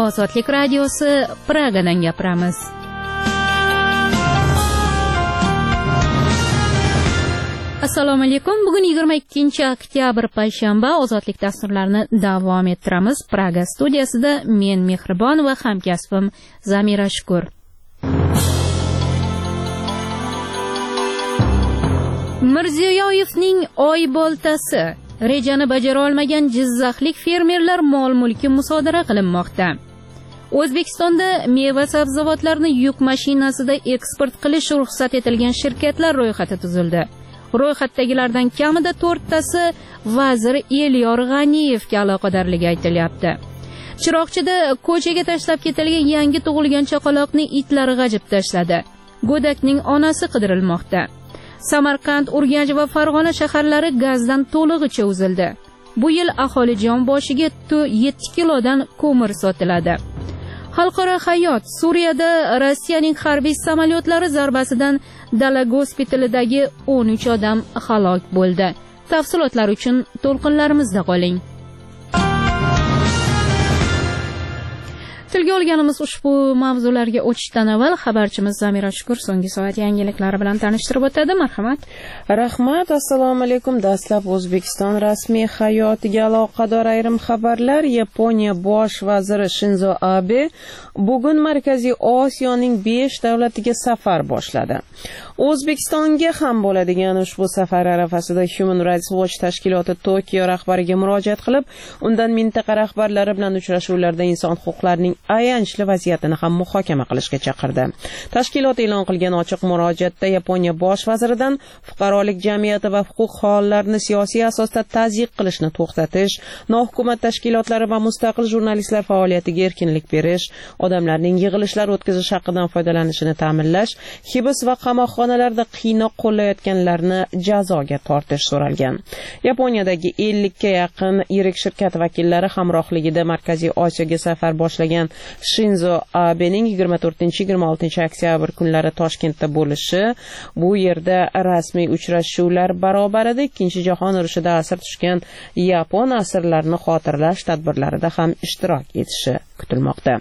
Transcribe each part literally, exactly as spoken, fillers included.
Ozodlik radiosi Pragadan gapiramiz. Assalomu alaykum. Bugun yigirma ikkinchi oktyabr payshanba. Ozodlik dasturlarini davom ettiramiz. Praga studiyasida men Mehribon va hamkasbim Zamira Shukur. Mirziyoyevning oy boltasi. Rejani bajara olmagan jizzaxlik fermerlar mol-mulki musodara qilinmoqda. O'zbekistonda meva-sabzavotlarni yuk mashinasida eksport qilish ruxsat etilgan shirkatlar ro'yxati tuzildi. Ro'yxatdagilardan kamida to'rttasi vazir Elyor G'aniyevga aloqadorligi aytilyapti. Chiroqchida ko'chaga tashlab ketilgan yangi tug'ilgan chaqaloqni itlar g'ajib tashladi. Go'dakning onasi qidirilmoqda. Samarqand, Urganch va Farg'ona shaharlari gazdan to'lig'icha uzildi. Bu yil aholi jon boshiga yetti kilodan ko'mir sotiladi. Xalqaro hayot. Suriyada Rossiyaning harbiy samolyotlari zarbasidan Dala gospitalidagi o'n uch odam halok bo'ldi. Tafsilotlar uchun to'lqinlarimizda qoling. Tilga olganimiz ushbu mavzularga o'tishdan avval xabarchimiz Zamira Shukur so'nggi soat yangiliklari bilan tanishtirib o'tadi. Marhamat. Rahmat. Assalomu alaykum. Dastlab O'zbekiston rasmiy hayotiga aloqador ayrim xabarlar. Yaponiya bosh vaziri Shinzo Abe bugun Markaziy Osiyoning besh davlatiga safar boshladi. O'zbekistonga ham bo'ladigan ushbu safar arafasida Human Rights Watch tashkiloti Tokio rahbariga murojaat qilib, undan mintaqa rahbarlari bilan uchrashuvlarda inson huquqlarining ayanchli vaziyatini ham muhokama qilishga chaqirdi. Tashkilot e'lon qilgan ochiq murojaatda Yaponiya bosh vaziridan fuqarolik jamiyati va huquq faollarini siyosiy asosda tazyiq qilishni to'xtatish, nohukumat tashkilotlari va mustaqil jurnalistlar faoliyatiga erkinlik berish, odamlarning yig'ilishlar o'tkazish haqqidan foydalanishini ta'minlash, hibs va qamoqxonalarda qiynoq qo'llayotganlarni jazoga tortish so'ralgan. Yaponiyadagi ellikka yaqin yirik shirkat vakillari hamrohligida Markaziy Osiyoga safar boshlagan Shinzo Abening yigirma to'rtinchi yigirma oltinchi oktyabr kunlari Toshkentda bo'lishi, bu yerda rasmiy uchrashuvlar barobarida Ikkinchi jahon urushida asir tushgan yapon asirlarini xotirlash tadbirlarida ham ishtirok etishi kutilmoqda.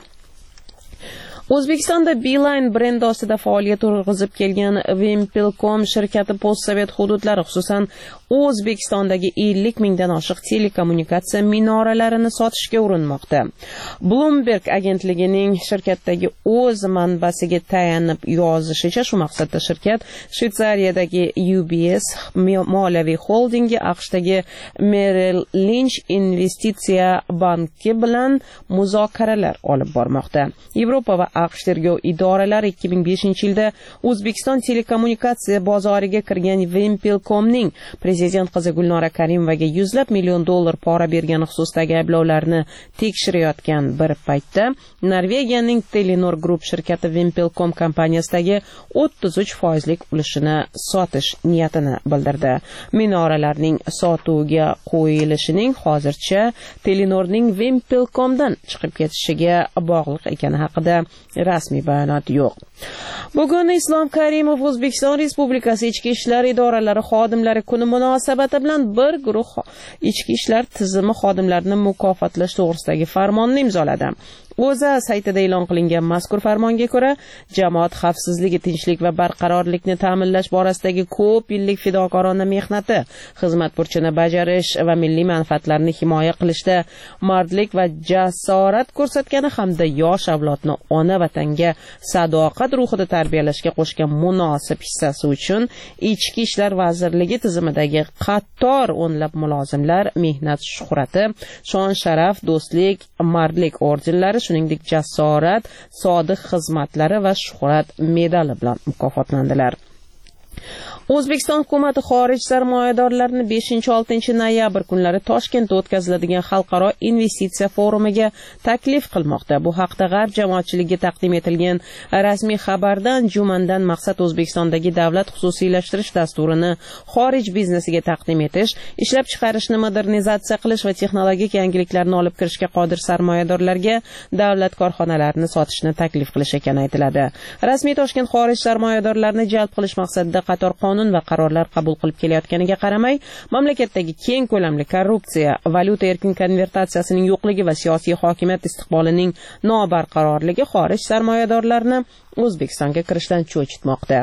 O'zbekistonda Beeline brendi ostida faoliyat yurg'izib kelgan Wimpelcom shirkati postsovet hududlari, xususan O'zbekistondagi ellik mingdan oshiq telekommunikatsiya minoralarini sotishga urinmoqda. Bloomberg agentligining shirkatdagi o'z manbasiga tayanib yozishicha, shu maqsadda shirkat Shveysariyadagi U B S moliyaviy holdingi, AQShdagi Merrill Lynch investitsiya banki bilan muzokaralar olib bormoqda. Yevropa va AQSh tergov idoralari ikki ming beshinchi yilda O'zbekiston telekommunikatsiya bozoriga kirgan Wimpelcomning prezident qizi Gulnora Karimovaga yuzlab million dollar pora bergani xususidagi ayblovlarni tekshirayotgan bir paytda Norvegiyaning Telenor Group shirkati Wimpelcom kompaniyasidagi o'ttiz uch foizlik ulushini sotish niyatini bildirdi. Minoralarning sotuvga qo'yilishining hozircha Telenorning Wimpelcomdan chiqib ketishiga bog'liq ekani haqida rasmiy bayonot yo'q. Bugun Islom Karimov O'zbekiston Respublikasi ichki ishlar idoralari xodimlari kuni munosabati bilan bir guruh ichki ishlar tizimi xodimlarini mukofotlash to'g'risidagi farmonni imzoladi. O'zA saytida e'lon qilingan mazkur farmonga ko'ra, jamoat xavfsizligi, tinchlik va barqarorlikni ta'minlash borasidagi ko'p yillik fidokorona mehnati, xizmat burchini bajarish va milliy manfaatlarni himoya qilishda mardlik va jasorat ko'rsatgani hamda yosh avlodni ona vatanga sadoqat ruhida tarbiyalashga qo'shgan munosib hissasi uchun Ichki ishlar vazirligi tizimidagi qator o'nlab mulozimlar mehnat shuhrati, shon sharaf, do'stlik, mardlik ordenlari, shuningdek jasorat, sodiq xizmatlari va shuhrat medali bilan mukofotlandilar. O'zbekiston hukumati xorij sarmoyadorlarini beshinchi oltinchi noyabr kunlari Toshkentda o'tkaziladigan xalqaro investitsiya forumiga taklif qilmoqda. Bu haqda G'arb jamoatchiligiga taqdim etilgan rasmiy xabardan jumandan maqsad O'zbekistondagi davlat xususiylashtirish dasturini xorij biznesiga taqdim etish, ishlab chiqarishni modernizatsiya qilish va texnologik yangiliklarni olib kirishga qodir sarmoyadorlarga davlat korxonalarini sotishni taklif qilish ekani aytiladi. Rasmiy Toshkent xorij sarmoyadorlarini jalb qilish maqsadida qator qonun qonun va qarorlar qabul qilib kelayotganiga qaramay, mamlakatdagi keng ko'lamli korrupsiya, valyuta erkin konvertatsiyasining yo'qligi va siyosiy hokimiyat istiqbolining nobarqarorligi xorij sarmoyadorlarini O'zbekistonga kirishdan cho'chitmoqda.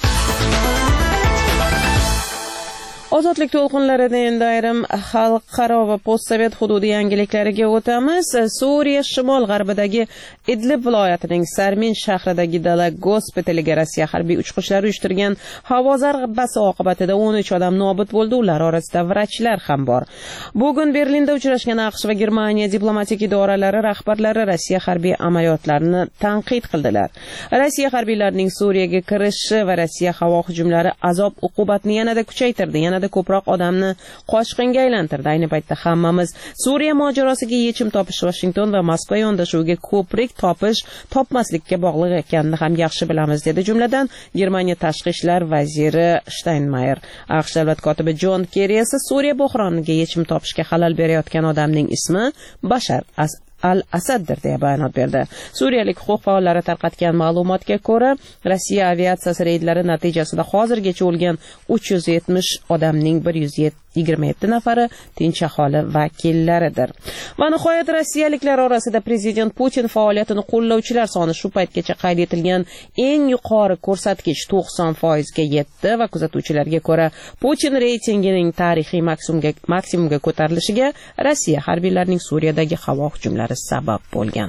Ozodlik to'lqinlarida endi ayrim xalqaro va postsovet hududi yangiliklariga o'tamiz. Suriya shimol-g'arbidagi Idlib viloyatining Sarmin shahridagi dala gospitaliga Rossiya harbiy uchqishlari uyushtirgan havo zarbasi oqibatida o'n uch odam nobud bo'ldi, ular orasida vrachlar ham bor. Bugun Berlinda uchrashgan AQSh va Germaniya diplomatik idoralari rahbarlari Rossiya harbiy amaliyotlarini tanqid qildilar. Rossiya harbiylarining Suriyaga kirishi va Rossiya havo hujumlari azob uqubatni yanada kuchaytirdi, yanada ko'proq odamni qochqinga aylantirdi. Ayni paytda hammamiz Suriya mojarosiga yechim topish Washington va Moskva yondashuviga ko'prik topish, topmaslikka bog'liq ekanini ham yaxshi bilamiz, dedi jumladan Germaniya tashqi ishlar vaziri Steinmeier. AQSh davlat kotibi Jon Kerri esa Suriya bohroniga yechim topishga xalal berayotgan odamning ismi Bashar Al-Asaddir deya bayonot berdi. Suriyalik huquq faollari tarqatgan ma'lumotga ko'ra, Rossiya aviatsiyasi reydlari natijasida hozirgacha o'lgan uch yuz yetmish odamning bir yuz yigirma yetti nafari tinch aholi vakillaridir. Va nihoyat rossiyaliklar orasida prezident Putin faoliyatini qo'llovchilar soni shu paytgacha qayd etilgan eng yuqori ko'rsatkich to'qson foizga yetdi va kuzatuvchilarga ko'ra Putin reytingining tarixiy maksimumga maksimumga ko'tarilishiga Rossiya harbiylarining Suriyadagi havo hujumlari sabab bo'lgan.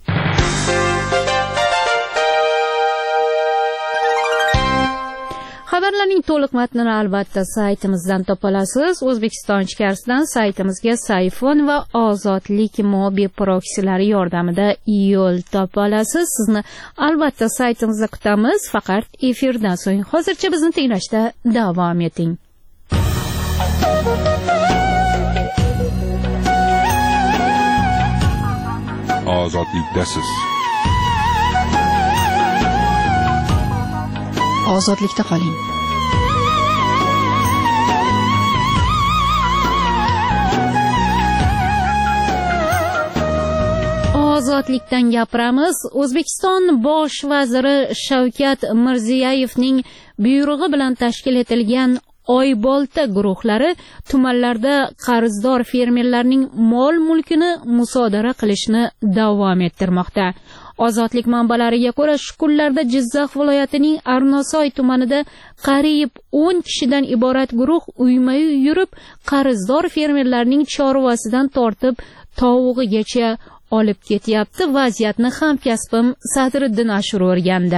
Xabarlarning to'liq matnini albatta saytimizdan topa olasiz. O'zbekiston ichkarisidan saytimizga Sayfon va Ozodlik mobil proksilari yordamida yo'l topa olasiz. Sizni albatta saytimizda kutamiz, faqat efirdan so'ng. Hozircha bizni tinglashda davom eting. Ozodlikdasiz. Ozodlikda qoling. Ozodlikdan gapiramiz. O'zbekiston bosh vaziri Shavkat Mirziyoyevning buyrug'i bilan tashkil etilgan Oybolta guruhlari tumanlarda qarzdor fermerlarning mol-mulkini musodara qilishni davom ettirmoqda. Ozodlik manbalariga ko'ra, shu kunlarda Jizzax viloyatining Arnasoy tumanida qariyb o'n kishidan iborat guruh uyma-uy yurib, qarzdor fermerlarning chorvasidan tortib tovug'igacha olib ketyapti. Vaziyatni hamkasbim Sadriddin Ashur o'rgandi.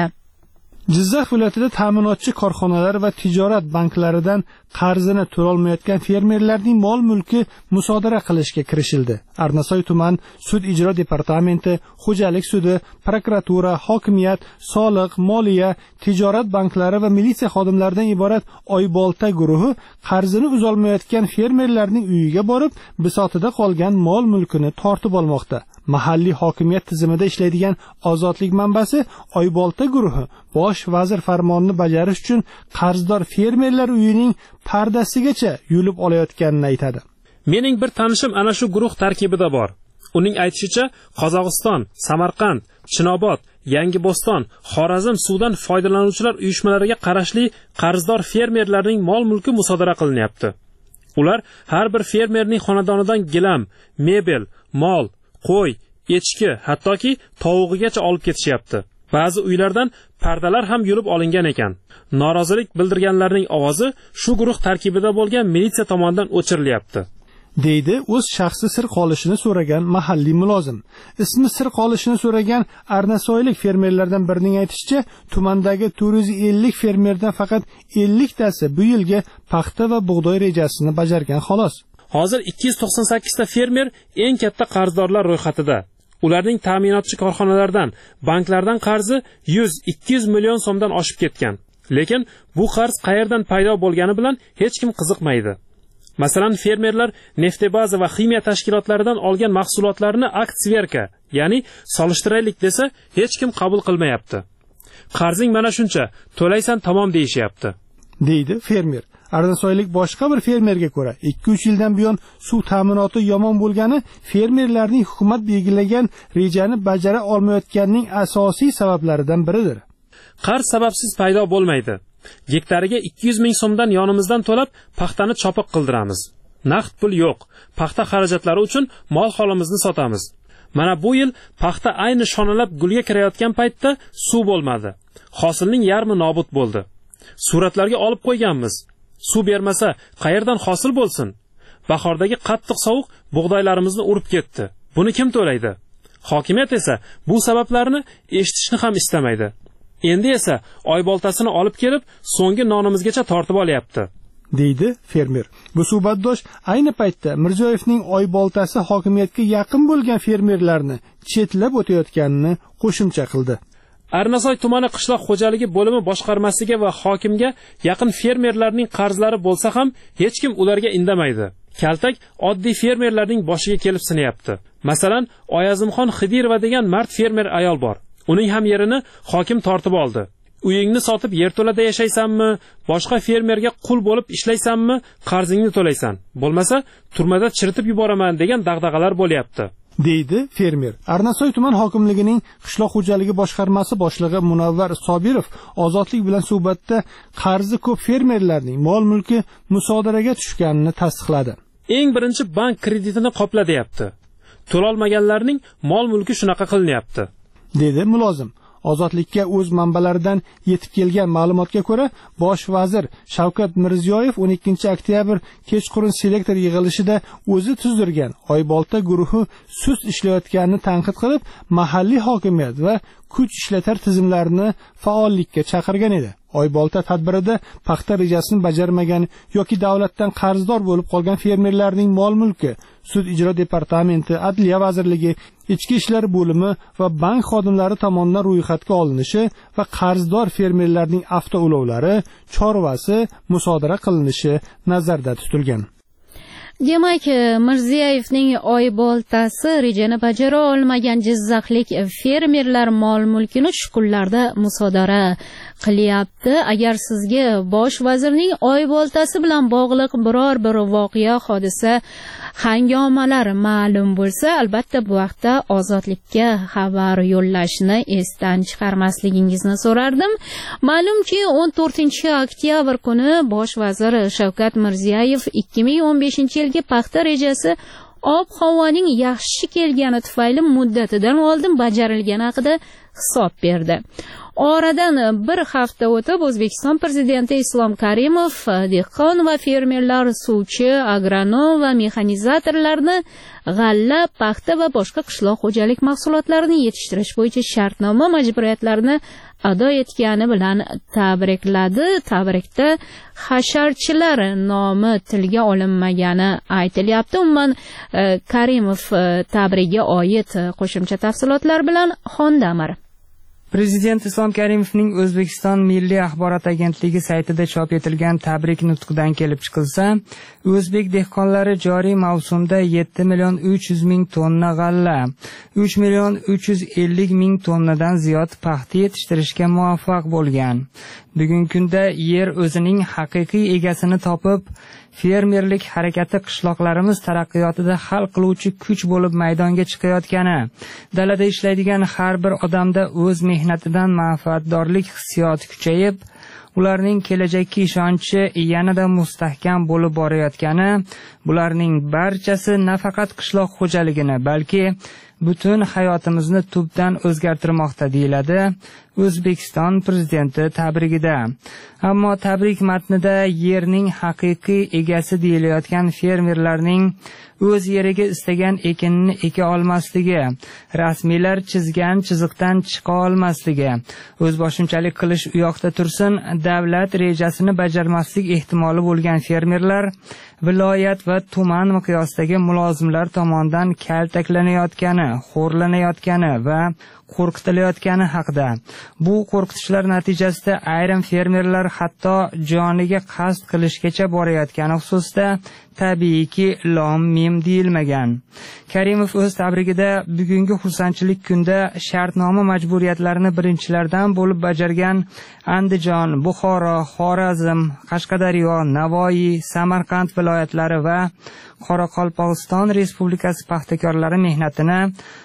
Jizzax viloyatida ta'minotchi korxonalar va tijorat banklaridan qarzini to'lolmayotgan fermerlarning mol-mulki musodara qilishga kirishildi. Arnasoy tuman sud ijro departamenti, xo'jalik sudi, prokuratura, hokimiyat, soliq, moliya, tijorat banklari va militsiya xodimlaridan iborat Oybolta guruhi qarzini uzolmayotgan fermerlarning uyiga borib, bisotida qolgan mol-mulkini tortib olmoqda. Mahalliy hokimiyat tizimida ishlaydigan Ozodlik manbasi Oybolta guruhi bosh vazir farmonini bajarish uchun qarzdor fermerlar uyining pardasigacha yulib olayotganini aytadi. Mening bir tanishim ana shu guruh tarkibida bor. Uning aytishicha, Qozog'iston, Samarqand, Chinobod, Yangiboston, Xorazm suvdan foydalanuvchilar uyushmalariga qarashli qarzdor fermerlarning mol-mulki musodara qilinyapti. Ular har bir fermerning xonadonidan gilam, mebel, mol, qo'y, echki, hattoki tovug'igacha olib ketishyapti. Ba'zi uylardan pardalar ham yulib olingan ekan. Norozilik bildirganlarning ovozi shu guruh tarkibida bo'lgan militsiya tomonidan o'chirilyapti, deydi o'z shaxsi sir qolishini so'ragan mahalliy mulozim. Ismi sir qolishini so'ragan Arnasoylik fermerlardan birining aytishicha, tumandagi to'rt yuz ellik fermerdan faqat ellik tasi bu yilga paxta va bug'doy rejasini bajargan xolos. Hozir ikki yuz to'qson sakkiz ta fermer eng katta qarzdorlar ro'yxatida. Ularning ta'minotchi korxonalardan, banklardan qarzi yuz ikki yuz million so'mdan oshib ketgan. Lekin bu qarz qayerdan paydo bo'lgani bilan hech kim qiziqmaydi. Masalan, fermerlar Neftebaza va ximiya tashkilotlaridan olgan mahsulotlarni aktsverka, ya'ni solishtiraylik desa, hech kim qabul qilmayapti. Qarzing mana shuncha, to'laysan tamom deyishyapti, deydi fermer. Arnasoylik boshqa bir fermerga ko'ra, ikki uch yildan buyon suv ta'minoti yomon bo'lgani fermerlarning hukumat belgilagan rejani bajara olmayotganining asosiy sabablaridan biridir. Qarz sababsiz paydo bo'lmaydi. Gektariga ikki yuz ming so'mdan yonimizdan to'lab paxtani chopiq qildiramiz. Naqd pul yo'q. Paxta xarajatlari uchun mol holimizni sotamiz. Mana bu yil paxta ayni shonalab gulga kirayotgan paytda suv bo'lmadi. Hosilning yarmi nobud bo'ldi. Suratlarga olib qo'yganmiz. Suv bermasa, qayerdan hosil bo'lsin? Bahordagi qattiq sovuq bug'doylarimizni urib ketdi. Buni kim to'laydi? Hokimiyat esa bu sabablarni eshitishni ham istamaydi. Endi esa oyboltasini olib kelib, so'nggi nonimizgacha tortib olyapti, deydi fermer. Bu suhbatdosh ayni paytda Mirziyoyevning oyboltasi hokimiyatga yaqin bo'lgan fermerlarni chetlab o'tayotganini qo'shimcha qildi. Arnasoy tumani qishloq xo'jaligi bo'limi boshqarmasiga va hokimga yaqin fermerlarning qarzlari bo'lsa ham hech kim ularga indamaydi. Kaltak oddiy fermerlarning boshiga kelib sinayapti. Masalan, Oyazimxon Xidirova degan mard fermer ayol bor. Uning ham yerini hokim tortib oldi. Uyingni sotib yerto'lada yashaysanmi, boshqa fermerga qul bo'lib ishlaysanmi, qarzingni to'laysan. Bo'lmasa, turmada chiritib yuboraman degan dag'dag'alar bo'lyapti, deydi fermer. Arnasoy tuman hokimligining qishloq xo'jaligi boshqarmasi boshlig'i Munavvar Sobirov Ozodlik bilan suhbatda qarzi ko'p fermerlarning mol-mulki musodaraga tushganini tasdiqladi. Eng birinchi bank kreditini qopla deyapti. To'lolmaganlarning mol-mulki shunaqa qilinyapti, dedi mulozim. Ozodlikka o'z manbalaridan yetib kelgan ma'lumotga ko'ra, bosh vazir Shavkat Mirziyoyev o'n ikkinchi oktyabr kechqurun selektor yig'ilishida o'zi tuzdirgan Oybolta guruhi sust ishlayotganini tanqid qilib, mahalliy hokimiyat va kuch ishlatar tizimlarini faollikka chaqirgan edi. Oybolta tadbirida paxta rejasini bajarmagan yoki davlatdan qarzdor bo'lib qolgan fermerlarning mol-mulki Sud ijro departamenti, Adliya vazirligi, Ichki ishlar bo'limi va bank xodimlari tomonidan ro'yxatga olinishi va qarzdor fermerlarning avtoulovlari, chorvasi musodara qilinishi nazarda tutilgan. Demak, Mirziyoyevning oyboltasi rejani bajara olmagan jizzaxlik fermerlar mol-mulkini shu kunlarda musodara qilyapti. Agar sizga bosh vazirning oyboltasi bilan bog'liq biror bir voqea, hodisa, hangomalar ma'lum bo'lsa, albatta bu vaqtda Ozodlikka xabar yo'llashni esdan chiqarmasligingizni so'rardim. Ma'lumki, o'n to'rtinchi oktyabr kuni bosh vazir Shavkat Mirziyoyev ikki ming o'n beshinchi yilgi paxta rejasi ob-havoning yaxshi kelgani tufayli muddatidan oldin bajarilgani haqida hisob berdi. Oradan bir hafta o'tib O'zbekiston prezidenti Islom Karimov dehqon va fermerlar, suvchi, agronom va mexanizatorlarni g'alla, paxta va boshqa qishloq xo'jalik mahsulotlarini yetishtirish bo'yicha shartnoma majburiyatlarini ado etgani bilan tabrikladi. Tabrikda hasharchilar nomi tilga olinmagani aytilyapti. Umuman Karimov tabrigiga oid qo'shimcha tafsilotlar bilan Xondamir. Prezident Islom Karimovning O'zbekiston Milliy axborot agentligi saytida chop etilgan tabrik nutqidan kelib chiqilsa, o'zbek dehqonlari joriy mavsumda yetti million uch yuz ming tonna g'alla, uch million uch yuz ellik ming tonnadan ziyod paxta yetishtirishga muvaffaq bo'lgan. Bugungi kunda yer o'zining haqiqiy egasini topib, fermerlik harakati qishloqlarimiz taraqqiyotida hal qiluvchi kuch bo'lib maydonga chiqayotgani, dalada ishlaydigan har bir odamda o'z mehnatidan manfaatdorlik hissiyoti kuchayib, ularning kelajakka ishonchi yanada mustahkam bo'lib borayotgani, bularning barchasi nafaqat qishloq xo'jaligini, balki butun hayotimizni tubdan o'zgartirmoqda, deyiladi O'zbekiston prezidenti tabrigida. Ammo tabrik matnida yerning haqiqiy egasi deyilayotgan fermerlarning o'z yeriga istagan ekinni eka olmasligi, rasmiylar chizgan chiziqdan chiqa olmasligi, o'zboshimchalik qilish u yoqda tursin, davlat rejasini bajarmaslik ehtimoli bo'lgan fermerlar viloyat va tuman miqyosidagi mulozimlar tomonidan kaltaklanayotgani, xo'rlanayotgani va qo'rqitilayotgani haqida. Bu qo'rqitishlar natijasida ayrim fermerlar hatto joniga qasd qilishgacha borayotgani xususida tabiiyki lom mim deyilmagan. Karimov o'z tabrigida bugungi xursandchilik kunda shartnoma majburiyatlarini birinchilardan bo'lib bajargan Andijon, Buxoro, Xorazm, Qashqadaryo, Navoiy, Samarqand viloyatlari va Qoraqalpog'iston Respublikasi paxtakorlari mehnatini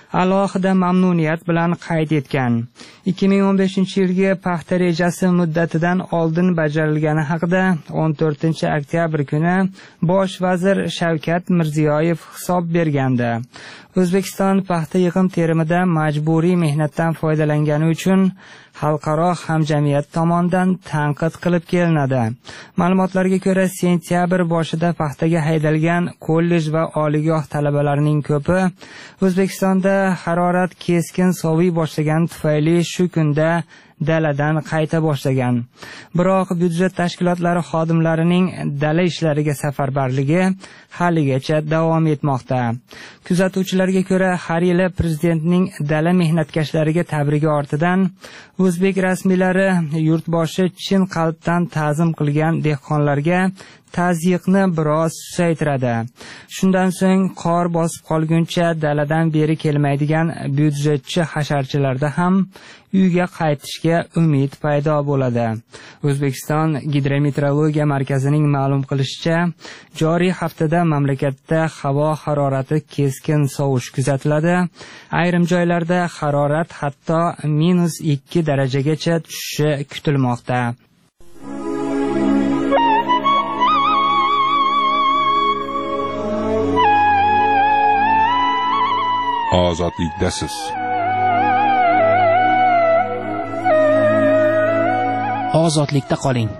alohida mamnuniyat bilan qayd etgan. ikki ming o'n beshinchi yilgi paxta rejasi muddatidan oldin bajarilgani haqida o'n to'rtinchi oktyabr kuni bosh vazir Shavkat Mirziyoyev hisob bergandi. O'zbekiston paxta yig'im terimida majburiy mehnatdan foydalangani uchun xalqaro hamjamiyat tomonidan tanqid qilib kelinadi. Ma'lumotlarga ko'ra, sentyabr boshida paxtaga haydalgan kollej va oliygoh talabalarining ko'pi O'zbekistonda harorat keskin soviy boshlagani tufayli shu kunda daladan qayta boshlagan. Biroq byudjet tashkilotlari xodimlarining dala ishlariga safarbarligi haligacha davom etmoqda. Kuzatuvchilarga ko'ra, har yili prezidentning dala mehnatkashlariga tabrigi ortidan o'zbek rasmiylari yurtboshi chin qalbdan ta'zim qilgan dehqonlarga tazyiqni biroz susaytiradi. Shundan so'ng qor bosib qolguncha daladan beri kelmaydigan byudjetchi hasharchilarda ham uyga qaytishga umid paydo bo'ladi. O'zbekiston Gidrometeorologiya markazining ma'lum qilishicha, joriy haftada mamlakatda havo harorati keskin sovish kuzatiladi. Ayrim joylarda harorat hatto minus ikki darajagacha tushishi kutilmoqda. Ozodlikdasiz. Ozodlikda qoling.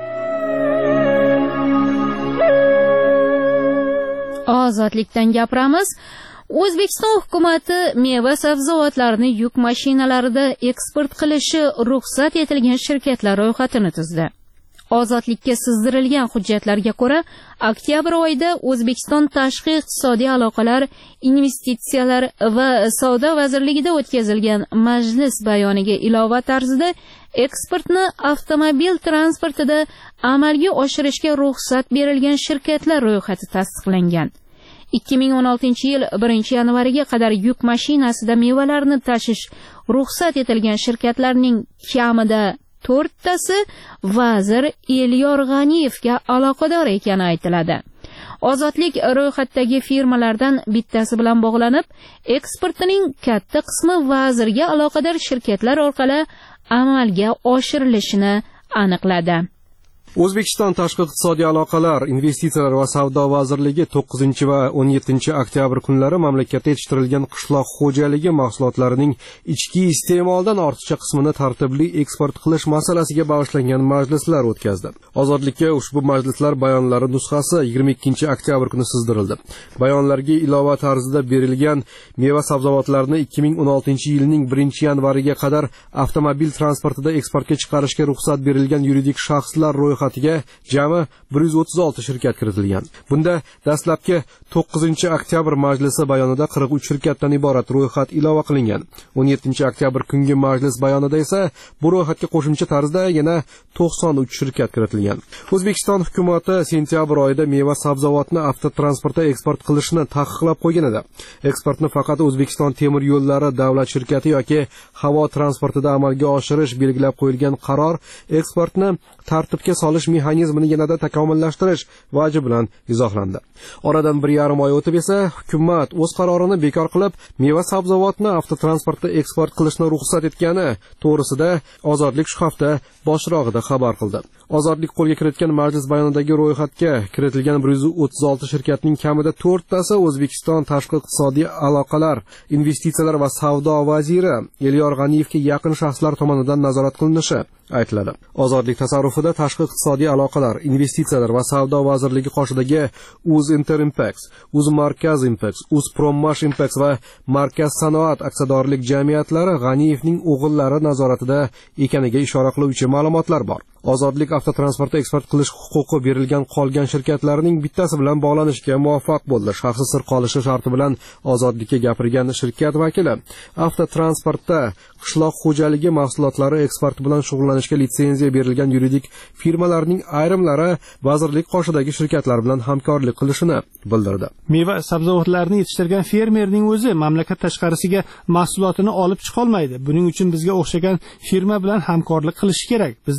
Ozodlikdan gapiramiz. O'zbekiston hukumati meva sabzavotlarini yuk mashinalarida eksport qilishi ruxsat etilgan shirkatlar ro'yxatini tuzdi. Ozodlikka sizdirilgan hujjatlarga ko'ra, oktyabr oyida O'zbekiston Tashqi iqtisodiy aloqalar, investitsiyalar va savdo vazirligida o'tkazilgan majlis bayoniga ilova tarzida eksportni avtomobil transportida amalga oshirishga ruxsat berilgan shirkatlar ro'yxati tasdiqlangan. ikki ming o'n oltinchi yil birinchi yanvariga qadar yuk mashinasida mevalarni tashish ruxsat etilgan shirkatlarning kamida to'rttasi vazir Elyor G'aniyevga aloqador ekani aytiladi. Ozodlik ro'yxatdagi firmalardan bittasi bilan bog'lanib, eksportining katta qismi vazirga aloqador shirkatlar orqali amalga oshirilishini aniqladi. O'zbekiston Tashqi iqtisodiy aloqalar, investitsiyalar va savdo vazirligi to'qqizinchi va o'n yettinchi oktyabr kunlari mamlakatda yetishtirilgan qishloq xo'jaligi mahsulotlarining ichki iste'moldan ortiqcha qismini tartibli eksport qilish masalasiga bag'ishlangan majlislar o'tkazdi. Ozodlikka ushbu majlislar bayonlari nusxasi yigirma ikkinchi oktyabr kuni sizdirildi. Bayonlarga ilova tarzida berilgan meva sabzavotlarni ikki ming o'n oltinchi yilning birinchi yanvariga qadar avtomobil transportida eksportga chiqarishga ruxsat berilgan yuridik shaxslar ro'yxatiga jami bir yuz o'ttiz olti shirkat kiritilgan. Bunda dastlabki to'qqizinchi oktyabr majlisi bayonida qirq uch shirkatdan iborat ro'yxat ilova qilingan. o'n yettinchi oktyabr kungi majlis bayonida esa bu ro'yxatga qo'shimcha tarzda yana to'qson uch shirkat kiritilgan. O'zbekiston hukumati sentyabr oyida meva sabzavotni avtotransportda eksport qilishni taqiqlab qo'ygan edi. Eksportni faqat O'zbekiston temir yo'llari davlat shirkati yoki havo transportida amalga oshirish belgilab qo'yilgan qaror eksportni tartibga solish mexanizmini yanada takomillashtirish vaji bilan izohlandi. Oradan bir yarim oy o'tib esa hukumat o'z qarorini bekor qilib, meva sabzavotni avtotransportda eksport qilishni ruxsat etgani to'g'risida Ozodlik shu hafta boshrog'ida xabar qildi. Ozodlik qo'lga kiritgan majlis bayonidagi ro'yxatga kiritilgan bir yuz o'ttiz olti shirkatning kamida to'rttasi O'zbekiston Tashqi iqtisodiy aloqalar, investitsiyalar va savdo vaziri Elyor G'aniyevga yaqin shaxslar tomonidan nazorat qilinishi aytiladi. Ozodlik tasarrufida Tashqi iqtisodiy aloqalar, investitsiyalar va savdo vazirligi qoshidagi Uz Interimpex, Uz Markaz Impex, Uz Prommash Impex va Markaz Sanoat aksiyadorlik jamiyatlari G'aniyevning o'g'illari nazoratida ekaniga ishora qiluvchi ma'lumotlar bor. Ozodlik avtotransportda eksport qilish huquqi berilgan qolgan shirkatlarning bittasi bilan bog'lanishga muvaffaq bo'ldi. Shaxsi sir qolishi sharti bilan Ozodlikka gapirgan shirkat vakili avtotransportda qishloq xo'jaligi mahsulotlari eksporti bilan shug'ullanishga litsenziya berilgan yuridik firmalarning ayrimlari vazirlik qoshidagi shirkatlar bilan hamkorlik qilishini bildirdi. Meva sabzavotlarni yetishtirgan fermerning o'zi mamlakat tashqarisiga mahsulotini olib chiqa olmaydi. Buning uchun bizga o'xshagan firma bilan hamkorlik qilish kerak. Bizda barcha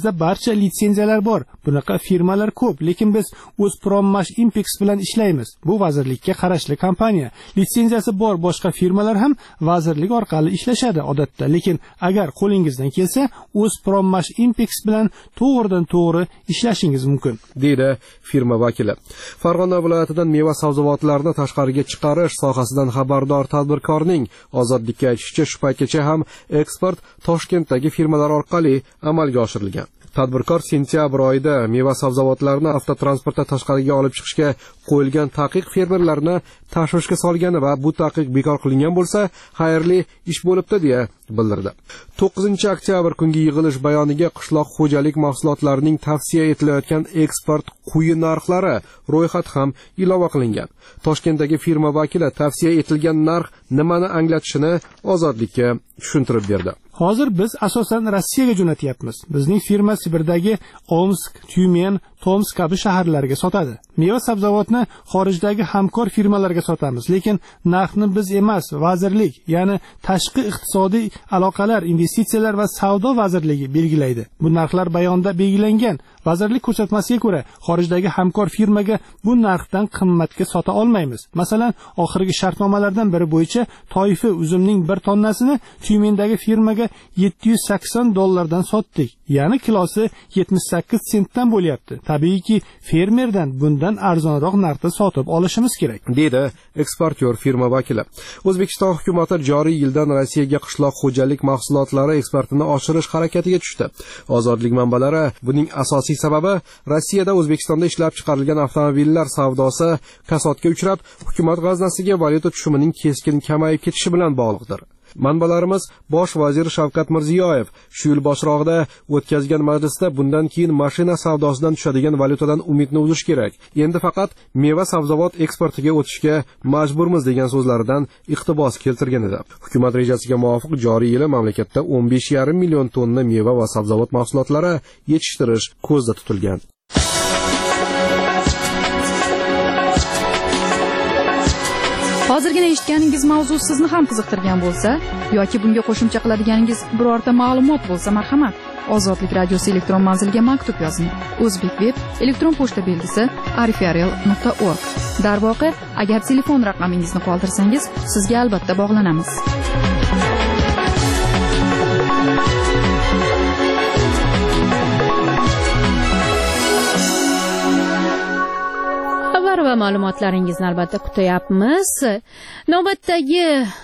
ortiqcha litsenziyalar bor. Bunaqa firmalar ko'p, lekin biz O'zprommash Impex bilan ishlaymiz. Bu vazirlikka qarashli kompaniya. Litsenziyasi bor boshqa firmalar ham vazirlik orqali ishlashadi odatda, lekin agar qo'lingizdan kelsa, O'zprommash Impex bilan to'g'ridan to'g'ri ishlashingiz mumkin, deydi firma vakili. Farg'ona viloyatidan meva sabzavotlarni tashqariga chiqarish sohasidan xabardor tadbirkorning ozodlikka aytishicha, shu paytgacha ham eksport Toshkentdagi firmalar orqali amalga oshirilgan. Tadbirkor sentyabr oyida meva sabzavotlarni avtotransportda tashqariga olib chiqishga qo'yilgan taqiq fermerlarni tashvishga solgani va bu taqiq bekor qilingan bo'lsa, xayrli ish bo'libdi deya bildirdi. to'qqizinchi oktyabr kungi yig'ilish bayoniga qishloq xo'jalik mahsulotlarining tavsiya etilayotgan eksport quyi narxlari ro'yxati ham ilova qilingan. Toshkentdagi firma vakili tavsiya etilgan narx nimani anglatishini ozodlikka tushuntirib berdi. Hozir biz asosan Rossiyaga jo'natyapmiz. Bizning firma Sibirdagi Omsk, Tyumen, Tomsk kabi shaharlarga sotadi. Meva sabzavotni xorijdagi hamkor firmalarga sotamiz, lekin narxni biz emas, vazirlik, ya'ni Tashqi iqtisodiy aloqalar, investitsiyalar va savdo vazirligi belgilaydi. Bu narxlar bayonda belgilangan. Vazirlik ko'rsatmasiga ko'ra, xorijdagi hamkor firmaga bu narxdan qimmatga sota olmaymiz. Masalan, oxirgi shartnomalardan biri bo'yicha toifa uzumning bir tonnasini Tyumendagi firmaga yetti yuz sakson dollardan sotdik. Ya'ni kilosi yetmish sakkiz sentdan bo'lyapti. Tabiiyki, fermerdan bundan arzonroq narxda sotib olishimiz kerak, dedi eksportyor firma vakili. O'zbekiston hukumati joriy yildan Rossiyaga qishloq xo'jalik mahsulotlari eksportini oshirish harakatiga tushdi. Ozodlik manbalari buning asosiy sababi Rossiyada O'zbekistonda ishlab chiqarilgan avtomobillar savdosi kasodga uchrab, hukumat g'aznasiga valyuta tushumining keskin kamayib ketishi bilan bog'liqdir. Manbalarimiz Bosh vazir Shavkat Mirziyoyev shu yil boshrog'ida o'tkazgan majlisda bundan keyin mashina savdosidan tushadigan valyutadan umidni uzish kerak. Endi faqat meva sabzavot eksportiga o'tishga majburmiz degan so'zlaridan iqtibos keltirgan edi. Hukumat rejasiga muvofiq joriy yili mamlakatda o'n besh yarim million tonna meva va sabzavot mahsulotlari yetishtirish ko'zda tutilgan. Hozirgina eshitganingiz mavzu sizni ham qiziqtirgan bo'lsa yoki bunga qo'shimcha qiladiganingiz birorta ma'lumot bo'lsa, marhamat, Ozodlik radiosi elektron manziliga maktub yozing. O'zbekveb elektron pochta belgisi arifiarel nuqta org. Darvoqe, agar telefon raqamingizni qoldirsangiz, sizga albatta bog'lanamiz. Xabar va ma'lumotlaringizni albatta kutyapmiz. Navbatdagi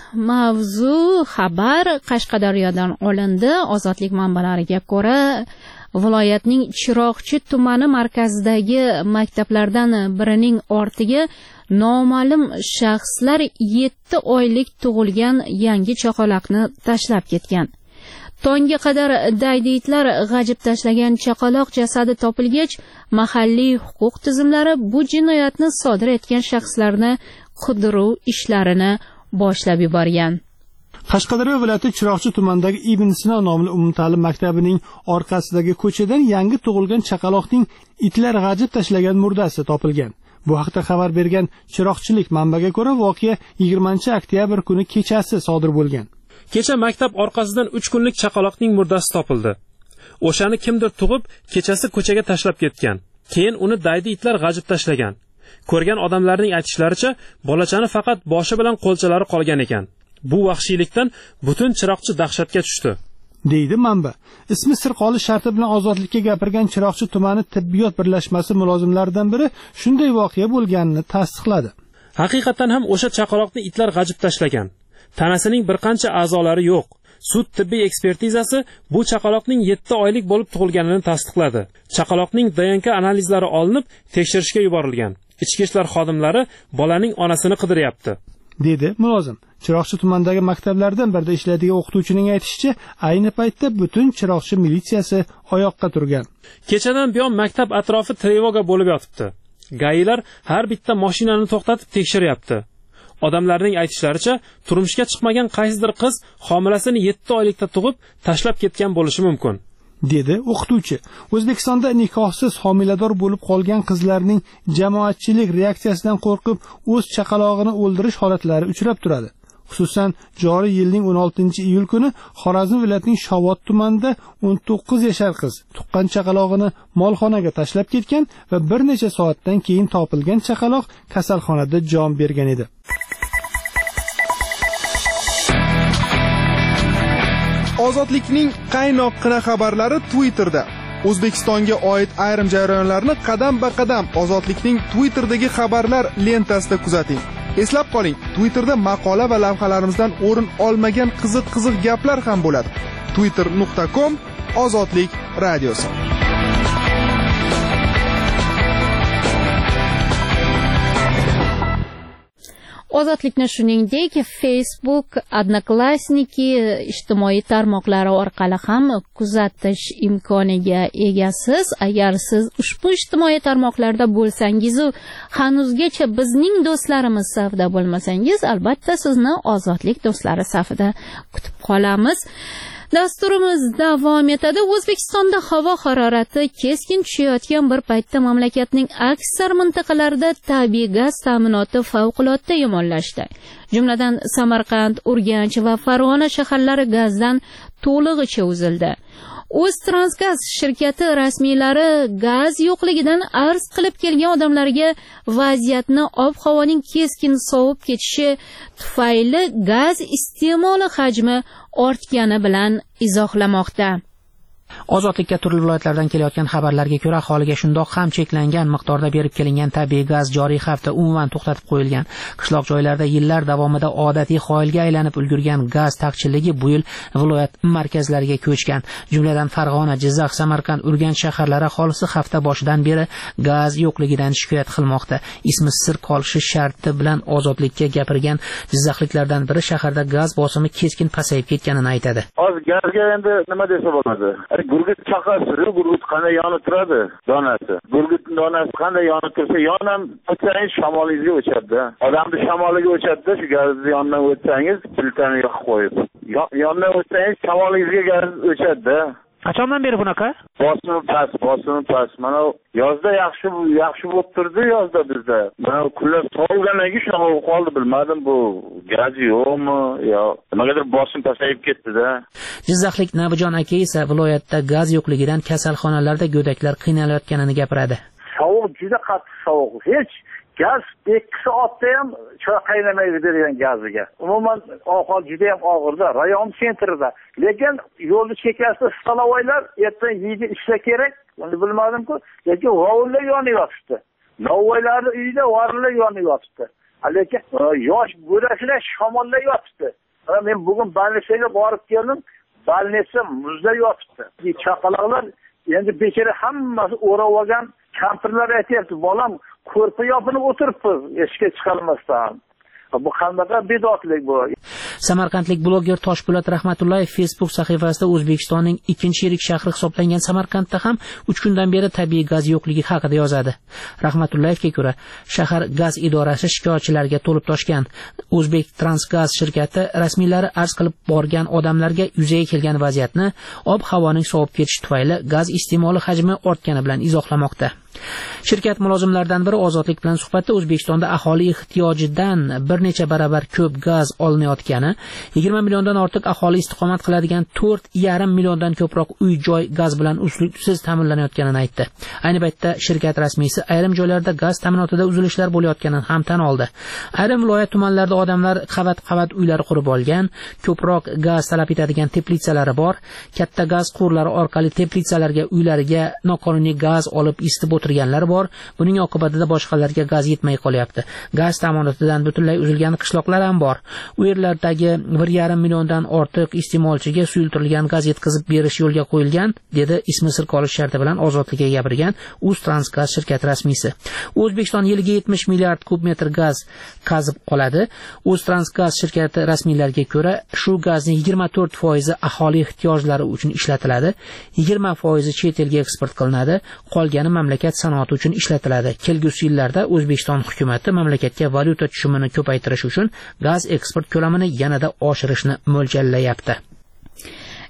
mavzu xabar Qashqadaryodan olindi. Ozodlik manbalariga ko'ra, viloyatning Chiroqchi tumani markazidagi maktablardan birining ortiga noma'lum shaxslar yetti oylik tug'ilgan yangi chaqaloqni tashlab ketgan. Tongga qadar daydiyitlar g'ajib tashlagan chaqaloq jasadi topilgach, mahalliy huquq tizimlari bu jinoyatni sodir etgan shaxslarni qidiruv ishlarini boshlab yuborgan. Qashqadaryo viloyati Chiroqchi tumanidagi Ibn Sino nomli umumta'lim maktabining orqasidagi ko'chadan yangi tug'ilgan chaqaloqning itlar g'ajib tashlagan murdasi topilgan. Bu haqda xabar bergan Chiroqchilik manbaga ko'ra, voqea yigirmanchi oktyabr kuni kechasi sodir bo'lgan. Kecha maktab orqasidan uch kunlik chaqaloqning murdasi topildi. O'shani kimdir tug'ib, kechasi ko'chaga tashlab ketgan. Keyin uni daydi itlar g'ajib tashlagan. Ko'rgan odamlarning aytishlaricha, bolachani faqat boshi bilan qo'lchalari qolgan ekan. Bu vahshiylikdan butun Chiroqchi dahshatga tushdi, deydi manba. Ismi sir qolish sharti bilan ozodlikka gapirgan Chiroqchi tumani tibbiyot birlashmasi mulozimlaridan biri shunday voqea bo'lganini tasdiqladi. Haqiqatan ham o'sha chaqaloqni itlar g'ajib tashlagan. Tanasining bir qancha a'zolari yo'q. Sud tibbiy ekspertizasi bu chaqaloqning yetti oylik bo'lib tug'ilganini tasdiqladi. Chaqaloqning D N K analizlari olinib, tekshirishga yuborilgan. Ichki ishlar xodimlari bolaning onasini qidiryapti, dedi mulozim. Chiroqchi tumanidagi maktablardan birida ishlaydigan o'qituvchining aytishicha, ayni paytda butun Chiroqchi militsiyasi oyoqqa turgan. Kechadan buyon maktab atrofi trevoga bo'lib yotibdi. Gailar har bitta mashinani to'xtatib tekshiryapti. Odamlarning aytishlaricha, turmushga chiqmagan qaysidir qiz homilasini yetti oylikda tug'ib, tashlab ketgan bo'lishi mumkin, dedi o'qituvchi. O'zbekistonda nikohsiz homilador bo'lib qolgan qizlarning jamoatchilik reaksiyasidan qo'rqib, o'z chaqalog'ini o'ldirish holatlari uchrab turadi. Xususan, joriy yilning o'n oltinchi iyul kuni Xorazm viloyatining Shovot tumanida o'n to'qqiz yashar qiz tuqqan chaqalog'ini molxonaga tashlab ketgan va bir necha soatdan keyin topilgan chaqaloq kasalxonada jon bergan edi. Ozodlikning qaynoqqina xabarlari Twitterda. O'zbekistonga oid ayrim jarayonlarni qadam-ba-qadam Ozodlikning Twitter'dagi xabarlar lentasida kuzating. Eslab qoling, Twitterda maqola va lavhalarimizdan o'rin olmagan qiziq-qiziq gaplar ham bo'ladi. twitter nuqta com Ozodlik radiosi. Ozodlikni shuningdek Facebook, Odnoklassniki ijtimoiy tarmoqlari orqali ham kuzatish imkoniga egasiz. Agar siz ushbu ijtimoiy tarmoqlarda bo'lsangiz, hanuzgacha bizning do'stlarimiz safida bo'lmasangiz, albatta sizni Ozodlik do'stlari safida kutib qolamiz. Dasturimiz davom etadi. O'zbekistonda havo harorati keskin tushayotgan bir paytda mamlakatning aksar mintaqalarida tabiiy gaz ta'minoti favqulodda yomonlashdi. Jumladan Samarqand, Urganch va Farg'ona shaharlari gazdan to'lig'icha uzildi. O'ztransgaz shirkati rasmiylari gaz yo'qligidan arz qilib kelgan odamlarga vaziyatni ob-havoning keskin sovib ketishi tufayli gaz iste'moli hajmi ortgani bilan izohlamoqda. Ozodlikka turli viloyatlardan kelayotgan xabarlarga ko'ra, aholiga shundoq ham cheklangan miqdorda berib kelingan tabiiy gaz joriy hafta umuman to'xtatib qo'yilgan. Qishloq joylarda yillar davomida odatiy xoilga aylanib ulgurgan gaz taqchilligi bu yil viloyat markazlariga ko'chgan. Jumladan Farg'ona, Jizzax, Samarqand, Urganch shaharlari aholisi hafta boshidan beri gaz yo'qligidan shikoyat qilmoqda. Ismi sir qolishi sharti bilan Ozodlikka gapirgan jizzaxliklardan biri shaharda gaz bosimi keskin pasayib ketganini aytadi. Hozir gazga endi nima desa bo'ladi? Gurgut chaqasi, gurgut qanday yonib turadi donasi. Gurgut donasi qanday yonib tursa, yon ham o'tsangiz shamolingizga o'chadi. Odamni shamoliga o'chadi, shu gazni yondan o'tsangiz, filtrni yoqib qo'yib. Yondan o'tsangiz shamolingizga gaz o'chadi. Qachondan beri bunaqa? Bosimi past, bosimi past. Mana yozda yaxshi yaxshi bo'lib turdi yozda bizda. Mana kunlar sovugandan keyin shunaqa bo'lib qoldi, bilmadim bu gaz yo'qmi yo nimagadir bosim pasayib ketdi-da. Jizzaxlik Nabijon aka esa viloyatda gaz yo'qligidan kasalxonalarda go'daklar qiynalayotganini gapiradi. Sovuq juda qattiq sovuq. Hech gaz ikki soatda ham choy qaynamaydi bergan gaziga. Umuman ahvol juda ham og'irda, rayon sentrida. Lekin yo'lni chekkasida stalovoylar ertaga yeydi ishla kerak. Buni bilmadim-ku, lekin g'ovurlar yonib yotibdi. Novvoylarning uyida varlar yonib yotibdi. Lekin yosh go'daklar shamollar yotibdi. Men bugun balnisaga borib keldim, balnisa muzda yotibdi. Chaqaloqlar endi bechara hammasi o'rab olgan kampirlar aytyapti, bolam ko'rpa yopinib o'tiribdi eshikka chiqolmasdan. Bu qanday bedotlik bu? Samarqandlik bloger Toshpo'lat Rahmatullayev Facebook sahifasida O'zbekistonning ikkinchi yirik shahri hisoblangan Samarqandda ham uch kundan beri tabiiy gaz yo'qligi haqida yozadi. Rahmatullayevga ko'ra, shahar gaz idorasi shikoyatchilarga to'lib toshgan. O'zbek Transgaz shirkati rasmiylari arz qilib borgan odamlarga yuzaga kelgan vaziyatni ob-havoning sovib ketishi tufayli gaz iste'moli hajmi ortgani bilan izohlamoqda. Shirkat mulozimlaridan biri Ozodlik bilan suhbatda O'zbekistonda aholi ehtiyojidan bir necha barobar ko'p gaz olinayotgani, yigirma milliondan ortiq aholi istiqomat qiladigan to'rt yarim milliondan ko'proq uy-joy gaz bilan uzluksiz ta'minlanayotganini aytdi. Ayni paytda shirkat rasmiysi ayrim joylarda gaz ta'minotida uzilishlar bo'layotganini ham tan oldi. Ayrim viloyat tumanlarida odamlar qavat-qavat uylar qurib olgan, ko'proq gaz talab etadigan teplitsalari bor. Katta gaz quvurlari orqali teplitsalarga, uylariga noqonuniy gaz olib isitib o'tirganlar bor. Buning oqibatida boshqalarga gaz yetmay qolyapti. Gaz ta'minotidan butunlay uzilgan qishloqlar ham bor. U yerlardagi bir yarim milliondan ortiq iste'molchiga suyultirilgan gaz yetkazib berish yo'lga qo'yilgan, dedi ismi sir qolish sharti bilan Ozodlikka gapirgan O'ztransgaz shirkati rasmiysi. O'zbekiston yiliga yetmish milliard kub metr gaz qazib oladi. O'ztransgaz shirkati rasmiylariga ko'ra, shu gazning yigirma to'rt foizi aholi ehtiyojlari uchun ishlatiladi, yigirma foizi chet elga eksport qilinadi, qolgani mamlakat sanoati uchun ishlatiladi. Kelgusi yillarda O'zbekiston hukumatı mamlakatga valyuta tushumini ko'paytirish uchun gaz eksport ko'lamini yanada oshirishni mo'ljallayapti.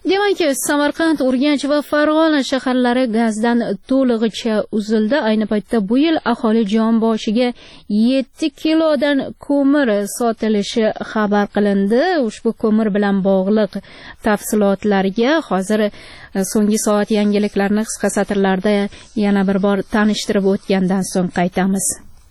Demak, Samarqand, Urganch va Farg'ona shaharlari gazdan to'lig'icha uzildi. Ayni paytda bu yil aholi jon boshiga yetti kilodan ko'mir sotilishi xabar qilindi. Ushbu ko'mir bilan bog'liq tafsilotlarga hozir so'nggi soat yangiliklarni qisqa satrlarda yana bir bor tanishtirib o'tgandan so'ng qaytamiz.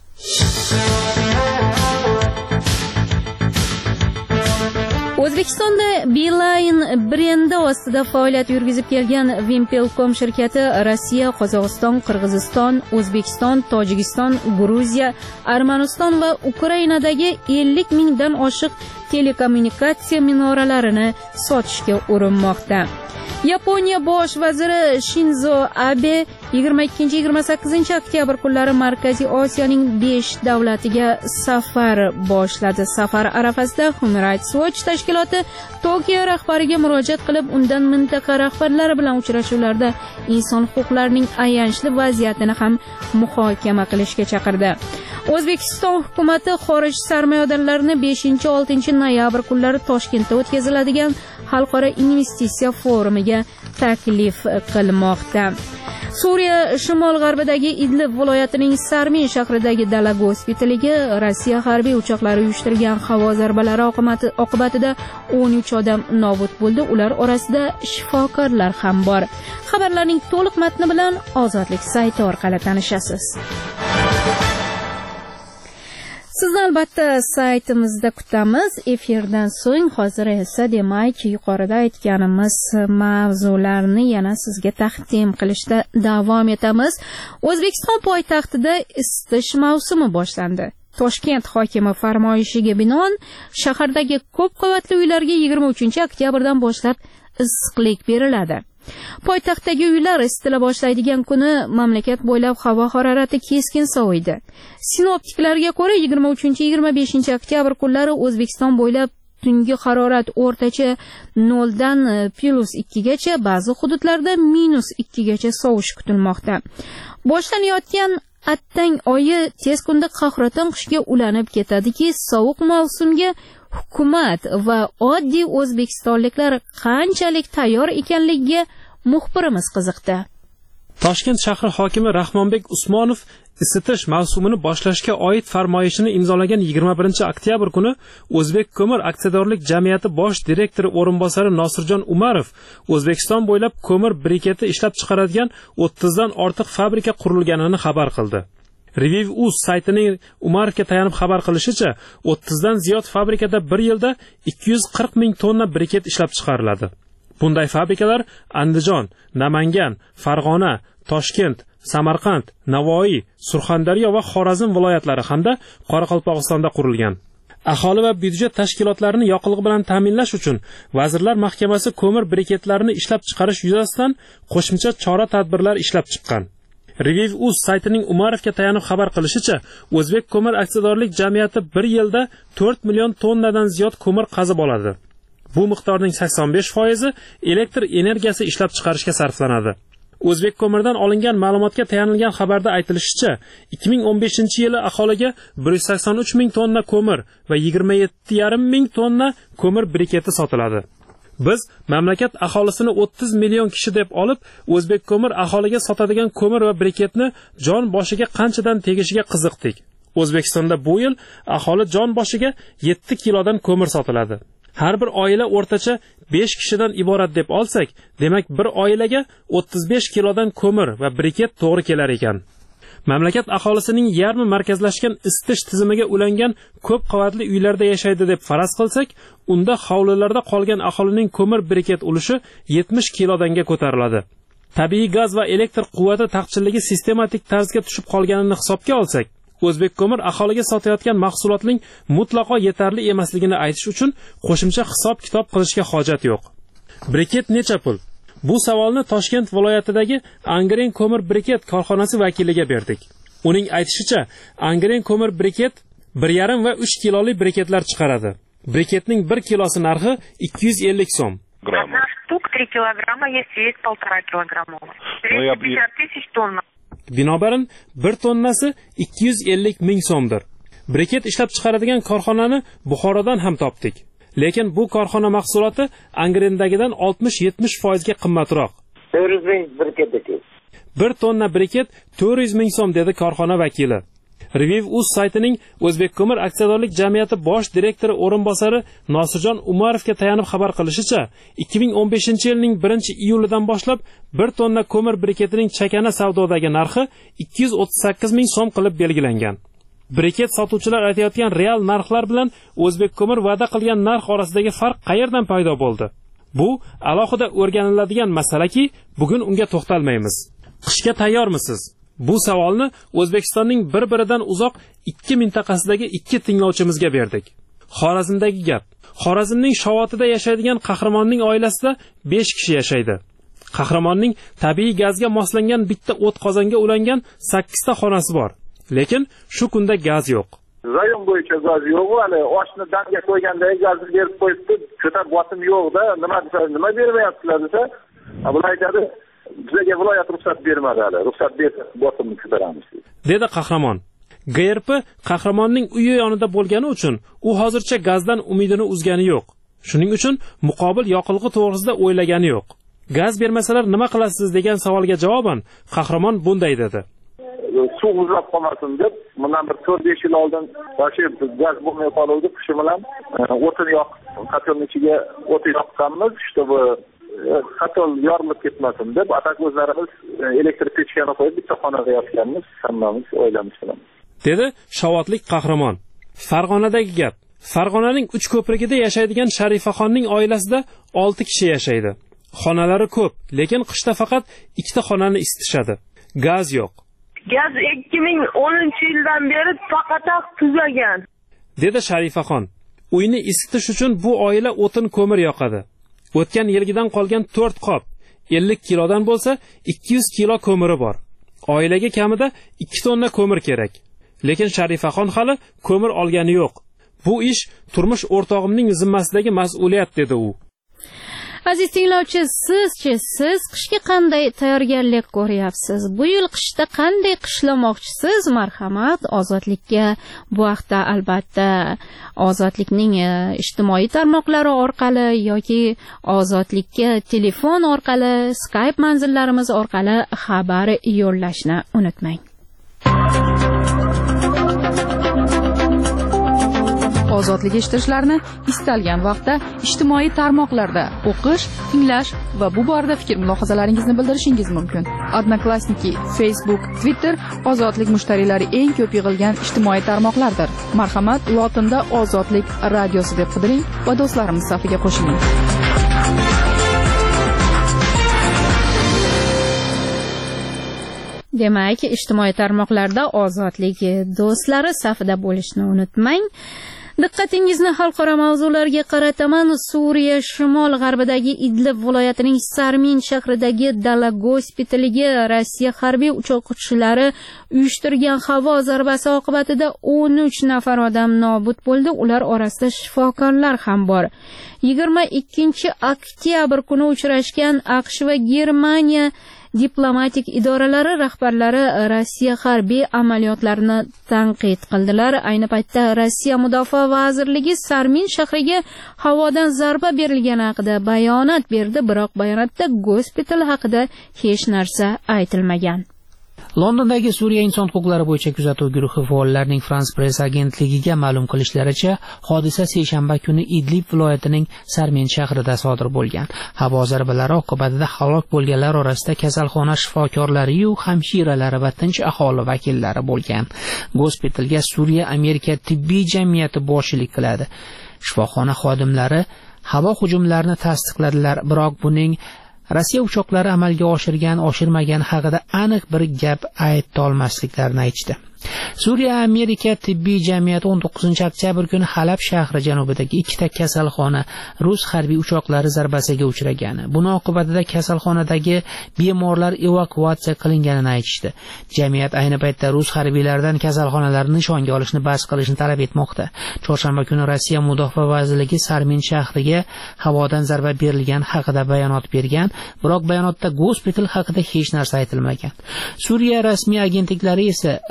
O'zbekistonda Beeline brendi ostida faoliyat yurgizib kelgan Vimpelcom shirkati Rossiya, Qozog'iston, Qirg'iziston, O'zbekiston, Tojikiston, Gruziya, Armaniston va Ukrainadagi ellik mingdan oshiq telekommunikatsiya minoralarini sotishga urinmoqda. Yaponiya bosh vaziri Shinzo Abe yigirma ikkinchi yigirma sakkizinchi oktyabr kunlari Markaziy Osiyoning besh davlatiga safar boshladi. Safar arafasida Human Rights Watch tashkiloti Tokio rahbariga murojaat qilib, undan mintaqa rahbarlari bilan uchrashuvlarda inson huquqlarining ayanchli vaziyatini ham muhokama qilishga chaqirdi. O'zbekiston hukumatı xorij sarmoyadorlarini beshinchi oltinchi noyabr kunlari Toshkentda o'tkaziladigan xalqaro investitsiya forumiga taklif qilmoqda. Suriya shimol-g'arbidagi Idlib viloyatining Sarmin shahridagi dala gospitaliga Rossiya harbiy uchoqlari uyushtirgan havo zarbalari oqibatida o'n uch odam nobud bo'ldi. Ular orasida shifokorlar ham bor. Xabarlarning to'liq matni bilan Ozodlik sayti orqali tanishasiz. Sizni albatta saytimizda kutamiz. Efirdan so'ng hozir esa demak yuqorida aytganimiz mavzularni yana sizga taqdim qilishda davom etamiz. O'zbekiston poytaxtida isitish mavsumi boshlandi. Toshkent hokimi farmoyishiga binoan shahardagi ko'p qavatli uylarga yigirma uchinchi oktyabrdan boshlab issiqlik beriladi. Poytaxtdagi uylar isitila boshlaydigan kuni mamlakat bo'ylab havo harorati keskin soviydi. Sinoptiklarga ko'ra yigirma uchinchi yigirma beshinchi oktyabr kunlari O'zbekiston bo'ylab tungi harorat o'rtacha nol dan plus ikki gacha, ba'zi hududlarda minus ikki gacha sovish kutilmoqda. Boshlanayotgan attang oyi tez kunda qahraton qishga ulanib ketadiki, sovuq mavsumga hukumat va oddiy o'zbekistonliklar qanchalik tayyor ekanligiga muxbirimiz qiziqdi. Toshkent shahri hokimi Rahmonbek Usmonov isitish mavsumini boshlashga oid farmoyishini imzolagan yigirma birinchi oktyabr kuni O'zbek ko'mir aksiyadorlik jamiyati bosh direktori o'rinbosari Nosirjon Umarov O'zbekiston bo'ylab ko'mir briketi ishlab chiqaradigan o'ttizdan ortiq fabrika qurilganini xabar qildi. Review.uz saytining Umarovga tayanib xabar qilishicha, o'ttizdan ziyod fabrikada bir yilda ikki yuz qirq ming tonna briket ishlab chiqariladi. Bunday fabrikalar Andijon, Namangan, Farg'ona, Toshkent, Samarqand, Navoiy, Surxondaryo va Xorazm viloyatlari hamda Qoraqalpog'istonda qurilgan. Aholi va byudjet tashkilotlarini yoqilg'i bilan ta'minlash uchun Vazirlar Mahkamasi ko'mir briketlarini ishlab chiqarish yuzasidan qo'shimcha chora-tadbirlar ishlab chiqqan. Review.uz saytining Umarovga tayanib xabar qilishicha, O'zbek ko'mir aksiyadorlik jamiyati bir yilda to'rt million tonnadan ziyod ko'mir qazib oladi. Bu miqdorning sakson besh foizi elektr energiyasi ishlab chiqarishga sarflanadi. O'zbek ko'mirdan olingan ma'lumotga tayanilgan xabarda aytilishicha, ikki ming o'n beshinchi yili aholiga bir yuz sakson uch ming tonna ko'mir va yigirma yetti yarim ming tonna ko'mir briketi sotiladi. Biz mamlakat aholisini o'ttiz million kishi deb olib, O'zbek ko'mir aholiga sotadigan ko'mir va briketni jon boshiga qanchadan tegishiga qiziqdik. O'zbekistonda bu yil aholi jon boshiga yetti kilodan ko'mir sotiladi. Har bir oila o'rtacha besh kishidan iborat deb olsak, demak bir oilaga o'ttiz besh kilodan ko'mir va briket to'g'ri kelar ekan. Mamlakat aholisining yarmi markazlashgan isitish tizimiga ulangan ko'p qavatli uylarda yashaydi deb faraz qilsak, unda hovlilarda qolgan aholining ko'mir briket ulushi yetmish kilodanga ko'tariladi. Tabiiy gaz va elektr quvvati taqchilligi sistematik tarzga tushib qolganini hisobga olsak, O'zbek ko'mir aholiga sotayotgan mahsulotning mutlaqo yetarli emasligini aytish uchun qo'shimcha hisob-kitob qilishga hojat yo'q. Briket necha pul? Bu savolni Toshkent viloyatidagi Angren ko'mir briket korxonasi vakiliga berdik. Uning aytishicha, Angren ko'mir briket bir yarim va uch kiloli briketlar chiqaradi. Briketning bir kilosi narxi ikki yuz ellik so'm. Одна штука три килограмма, есть вес полтора килограмма. двести пятьдесят тысяч тонн. Binobarin bir tonnasi ikki yuz ellik ming so'mdir. Briket ishlab chiqaradigan korxonani Buxorodan ham topdik. lekin bu korxona mahsuloti Angrendagidan oltmish yetmish foizga qimmatroq. to'rt yuz ming briketdagi. bir tonna briket to'rt yuz ming so'm dedi korxona vakili. Review.uz saytining O'zbek ko'mir aksiyadorlik jamiyati bosh direktori o'rinbosari Nosirjon Umarovga tayanib xabar qilishicha, ikki ming o'n beshinchi yilning birinchi iyulidan boshlab bir tonna ko'mir briketining chakana savdodagi narxi ikki yuz o'ttiz sakkiz ming so'm qilib belgilangan. Briket sotuvchilar aytayotgan real narxlar bilan O'zbek ko'mir va'da qilgan narx orasidagi farq qayerdan paydo bo'ldi? Bu alohida o'rganiladigan masalaki, bugun unga to'xtalmaymiz. Qishga tayyormisiz? Bu savolni O'zbekistonning bir-biridan uzoq ikki mintaqasidagi ikki tinglovchimizga berdik. Xorazmdagi gap. Xorazmning Shovotida yashaydigan qahramonning oilasida besh kishi yashaydi. Qahramonning tabiiy gazga moslangan bitta o't qozonga ulangan sakkiz ta xonasi bor. Lekin shu kunda gaz yo'q. Rayon bo'yicha gaz yo'q, hali oshni damga qo'ygandagi gazni berib qo'yibdi. Ko'tar botim yo'q-da, nima desa, nima bermayapsizlar desa, bular aytadi, bizga viloyat ruxsat bermadi hali. Ruxsat bersa, botimni ko'taramiz dedi qahramon. G R P qahramonning uyi yonida bo'lgani uchun u hozircha gazdan umidini uzgani yo'q. Shuning uchun muqobil yoqilg'i to'g'risida o'ylagani yo'q. Gaz bermasalar nima qilasiz degan savolga javoban qahramon bunday dedi. Suv muzlab qolmasin deb, bundan bir to'rt besh yil oldin yoshi gaz bo'lmay qoluvdi, qishi bilan o'tin yoq, kotelning ichiga o't yoqqanmiz, чтобы qatl yorilib ketmasin deb, atak o'zlarimiz elektr pechkani qo'yib bitta xonada yotganmiz, hammamiz oilamiz bilan. Dedi Shovotlik qahramon. Farg'onadagi gap. Farg'onaning uch ko'prigida yashaydigan Sharifaxonning oilasida olti kishi yashaydi. Xonalari ko'p, lekin qishda faqat ikkita xonani isitishadi. Gaz yo'q. Gaz ikki ming o'ninchi yildan beri faqat tuzagan, dedi Sharifaxon. Uyni isitish uchun bu oila o'tin ko'mir yoqadi. O'tgan yilgidan qolgan to'rt qop ellik kilodan bo'lsa ikki yuz kilo ko'miri bor. Oilaga kamida ikki tonna ko'mir kerak. Lekin Sharifaxon hali ko'mir olgani yo'q. Bu ish turmush o'rtog'imning zimmasidagi mas'uliyat dedi u. Aziz tinglovchi, sizchi siz qishga qanday tayyorgarlik ko'ryapsiz? Bu yil qishda qanday qishlamoqchisiz? Marhamat, Ozodlikka bu haqda albatta Ozodlikning ijtimoiy tarmoqlari orqali yoki Ozodlikka telefon orqali, Skype manzillarimiz orqali xabar yo'llashni unutmang. Ozodlik eshittirishlarini istalgan vaqtda ijtimoiy tarmoqlarda o'qish, tinglash va bu borada fikr-mulohazalaringizni bildirishingiz mumkin. Odnoklassniki, Facebook, Twitter Ozodlik mushtariylari eng ko'p yig'ilgan ijtimoiy tarmoqlardir. Marhamat, lotinda Ozodlik radiosi deb qidiring va do'stlarimiz safiga qo'shiling. Demak, ijtimoiy tarmoqlarda Ozodlik do'stlari safida bo'lishni unutmang. Diqqatingizni xalqaro mavzularga qarataman. Suriya shimol-g'arbidagi Idlib viloyatining Sarmin shahridagi Dala gospitaliga Rossiya harbiy uchuvchilari uyushtirgan havo zarbasi oqibatida o'n uch nafar odam nobud bo'ldi. Ular orasida shifokorlar ham bor. yigirma ikkinchi oktyabr kuni uchrashgan AQSh va Germaniya diplomatik idoralari rahbarlari Rossiya harbiy amaliyotlarini tanqid qildilar. Ayni paytda Rossiya Mudofaa vazirligi Sarmin shahriga havodan zarba berilgani haqida bayonot berdi, biroq bayonotda gospital haqida hech narsa aytilmagan. Londondagi Suriya inson huquqlari bo'yicha kuzatuv guruhi faollarining France Press agentligiga ma'lum qilishlaricha, hodisa seshanba kuni Idlib viloyatining Sarmin shahrida sodir bo'lgan. Havo zarbalari oqibatida halok bo'lganlar orasida kasalxona shifokorlari yu hamshiralari va tinch aholi vakillari bo'lgan. Gospitalga Suriya Amerika tibbiy jamiyati boshchilik qiladi. Shifoxona xodimlari havo hujumlarini tasdiqladilar, biroq buning Rossiya uchoqlari amalga oshirgan, oshirmagan haqida aniq bir gap ayta olmasliklarini aytdi. Suriya Amerika tibbiy jamiyati o'n to'qqizinchi oktyabr kuni Halab shahri janubidagi ikkita kasalxona rus harbiy uchoqlari zarbasiga uchragan. Buning oqibatida kasalxonadagi bemorlar evakuatsiya qilinganini aytishdi. Jamiyat ayni paytda rus harbiylaridan kasalxonalarni nishonga olishni bas qilishni talab etmoqda. Chorshanba kuni Rossiya Mudofaa vazirligi Sarmin shahriga havodan zarba berilgani haqida bayonot bergan, biroq bayonotda gospital haqida hech narsa aytilmagan. Suriya rasmiy agentliklari esa rus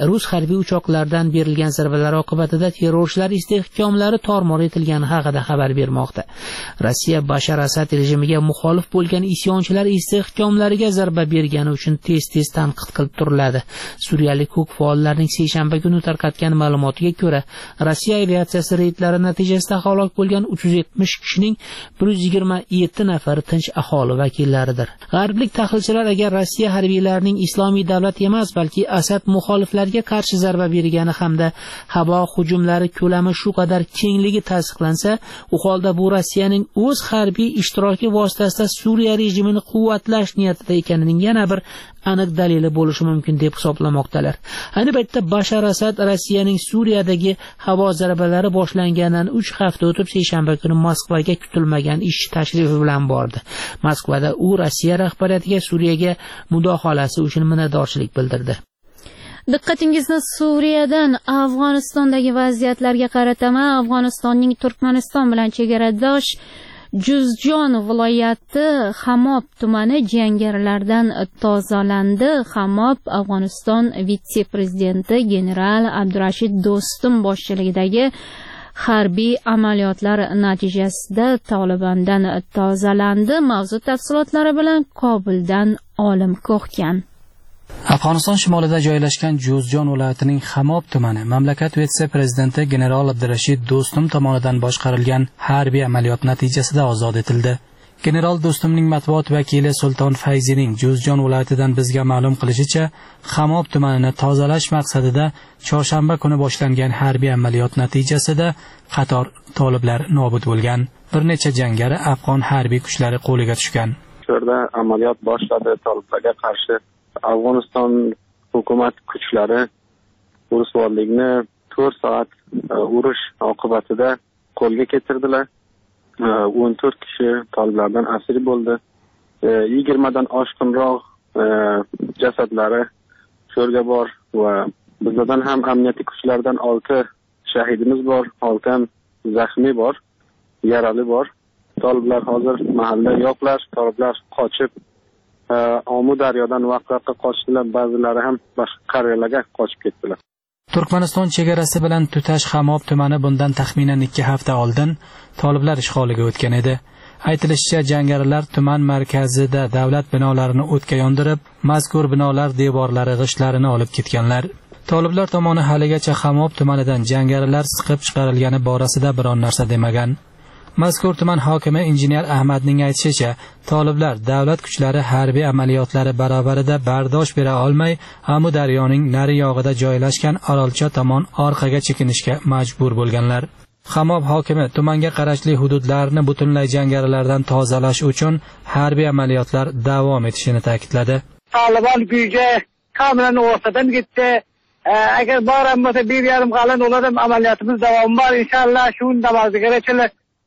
harbiy uchoqlardan berilgan zarbalar oqibatida terrorchilar istehkomlari tormor etilgani haqida xabar bermoqda. Rossiya Bashar Asad rejimiga muxolif bo'lgan isyonchilar istehkomlariga zarba bergani uchun tez-tez tanqid qilib turiladi. Suriyalik huquq faollarining seshanba kuni tarqatgan ma'lumotiga ko'ra, Rossiya aviatsiyasi reydlari natijasida halok bo'lgan uch yuz yetmish kishining bir yuz yigirma yetti nafari tinch aholi vakillaridir. G'arblik tahlilchilar agar Rossiya harbiylarining islomiy davlat emas, balki Asad muxoliflariga qarshi zarba bergani hamda havo hujumlari ko'lami shu qadar kengligi tasdiqlansa, u holda bu Rossiyaning o'z harbiy ishtiroki vositasida Suriya rejimini quvvatlash niyatida ekanining yana bir aniq dalili bo'lishi mumkin deb hisoblamoqdalar. Ayni paytda Bashar Asad Rossiyaning Suriyadagi havo zarbalari boshlanganidan uch hafta o'tib seshanba kuni Moskvaga kutilmagan ish tashrifi bilan bordi. Moskvada u Rossiya rahbariyatiga Suriyaga mudohalasi uchun minnatdorchilik bildirdi. Diqqatingizni Suriyadan Afg'onistondagi vaziyatlarga qarataman. Afg'onistonning Turkmaniston bilan chegaradosh Juzjon viloyati Hamob tumani jangarilardan tozalandi. Hamob Afg'oniston vitse-prezidenti general Abdurashid Do'stum boshchiligidagi harbiy amaliyotlar natijasida Talibandan tozalandi. Mavzu tafsilotlari bilan Kobuldan Olim Ko'xkan. Afg'oniston shimolida joylashgan Juzjon viloyatining Hamob tumani mamlakat vitse-prezidenti general Abdurashid Do'stum tomonidan boshqarilgan harbiy amaliyot natijasida ozod etildi. General Do'stumning matbuot vakili Sulton Fayzining Juzjon viloyatidan bizga ma'lum qilishicha, Hamob tumanini tozalash maqsadida chorshanba kuni boshlangan harbiy amaliyot natijasida qator toliblar nobud bo'lgan. Bir necha jangari afg'on harbiy kuchlari qo'liga tushgan. Shunda amaliyot boshladi toliblarga qarshi. Afg'oniston hukumat kuchlari urushvorlikni to'rt soat urush oqibatida qo'lga keltirdilar. o'n to'rt kishi toliblardan asir bo'ldi. yigirmadan oshqinroq jasadlari sho'rga bor va bizdan ham amniyatiy kuchlardan olti shahidimiz bor, olti ham zaxmiy bor, yarali bor. Toliblar hozir mahalla yo'qlar, toliblar qochib Omu daryodan vaqtga qochdilar, ba'zilari ham boshqa qariyalarga qochib ketdilar. Turkmaniston chegarasi bilan tutash Hamob tumani bundan taxminan ikki hafta oldin toliblar ishg'oliga o'tgan edi. Aytilishicha, jangarilar tuman markazida davlat binolarini o'tga yondirib, mazkur binolar devorlari g'ishtlarini olib ketganlar. Toliblar tomoni haligacha Hamob tumanidan jangarilar siqib chiqarilgani borasida biron narsa demagan. Mazkur tuman hokimi injener Ahmadning aytishicha, toliblar davlat kuchlari harbiy amaliyotlari barobarida bardosh bera olmay, Amu daryoning nari yog'ida joylashgan Orolcha tomon orqaga chekinishga majbur bo'lganlar. Hamob hokimi tumanga qarashli hududlarni butunlay jangarilardan tozalash uchun harbiy amaliyotlar davom etishini ta'kidladi. Taliban gücü kamilan ortadan gitti. Agar boramasa bir yarim qalin oladam amaliyotimiz davom bor. Inshaalloh shu namozga rechalar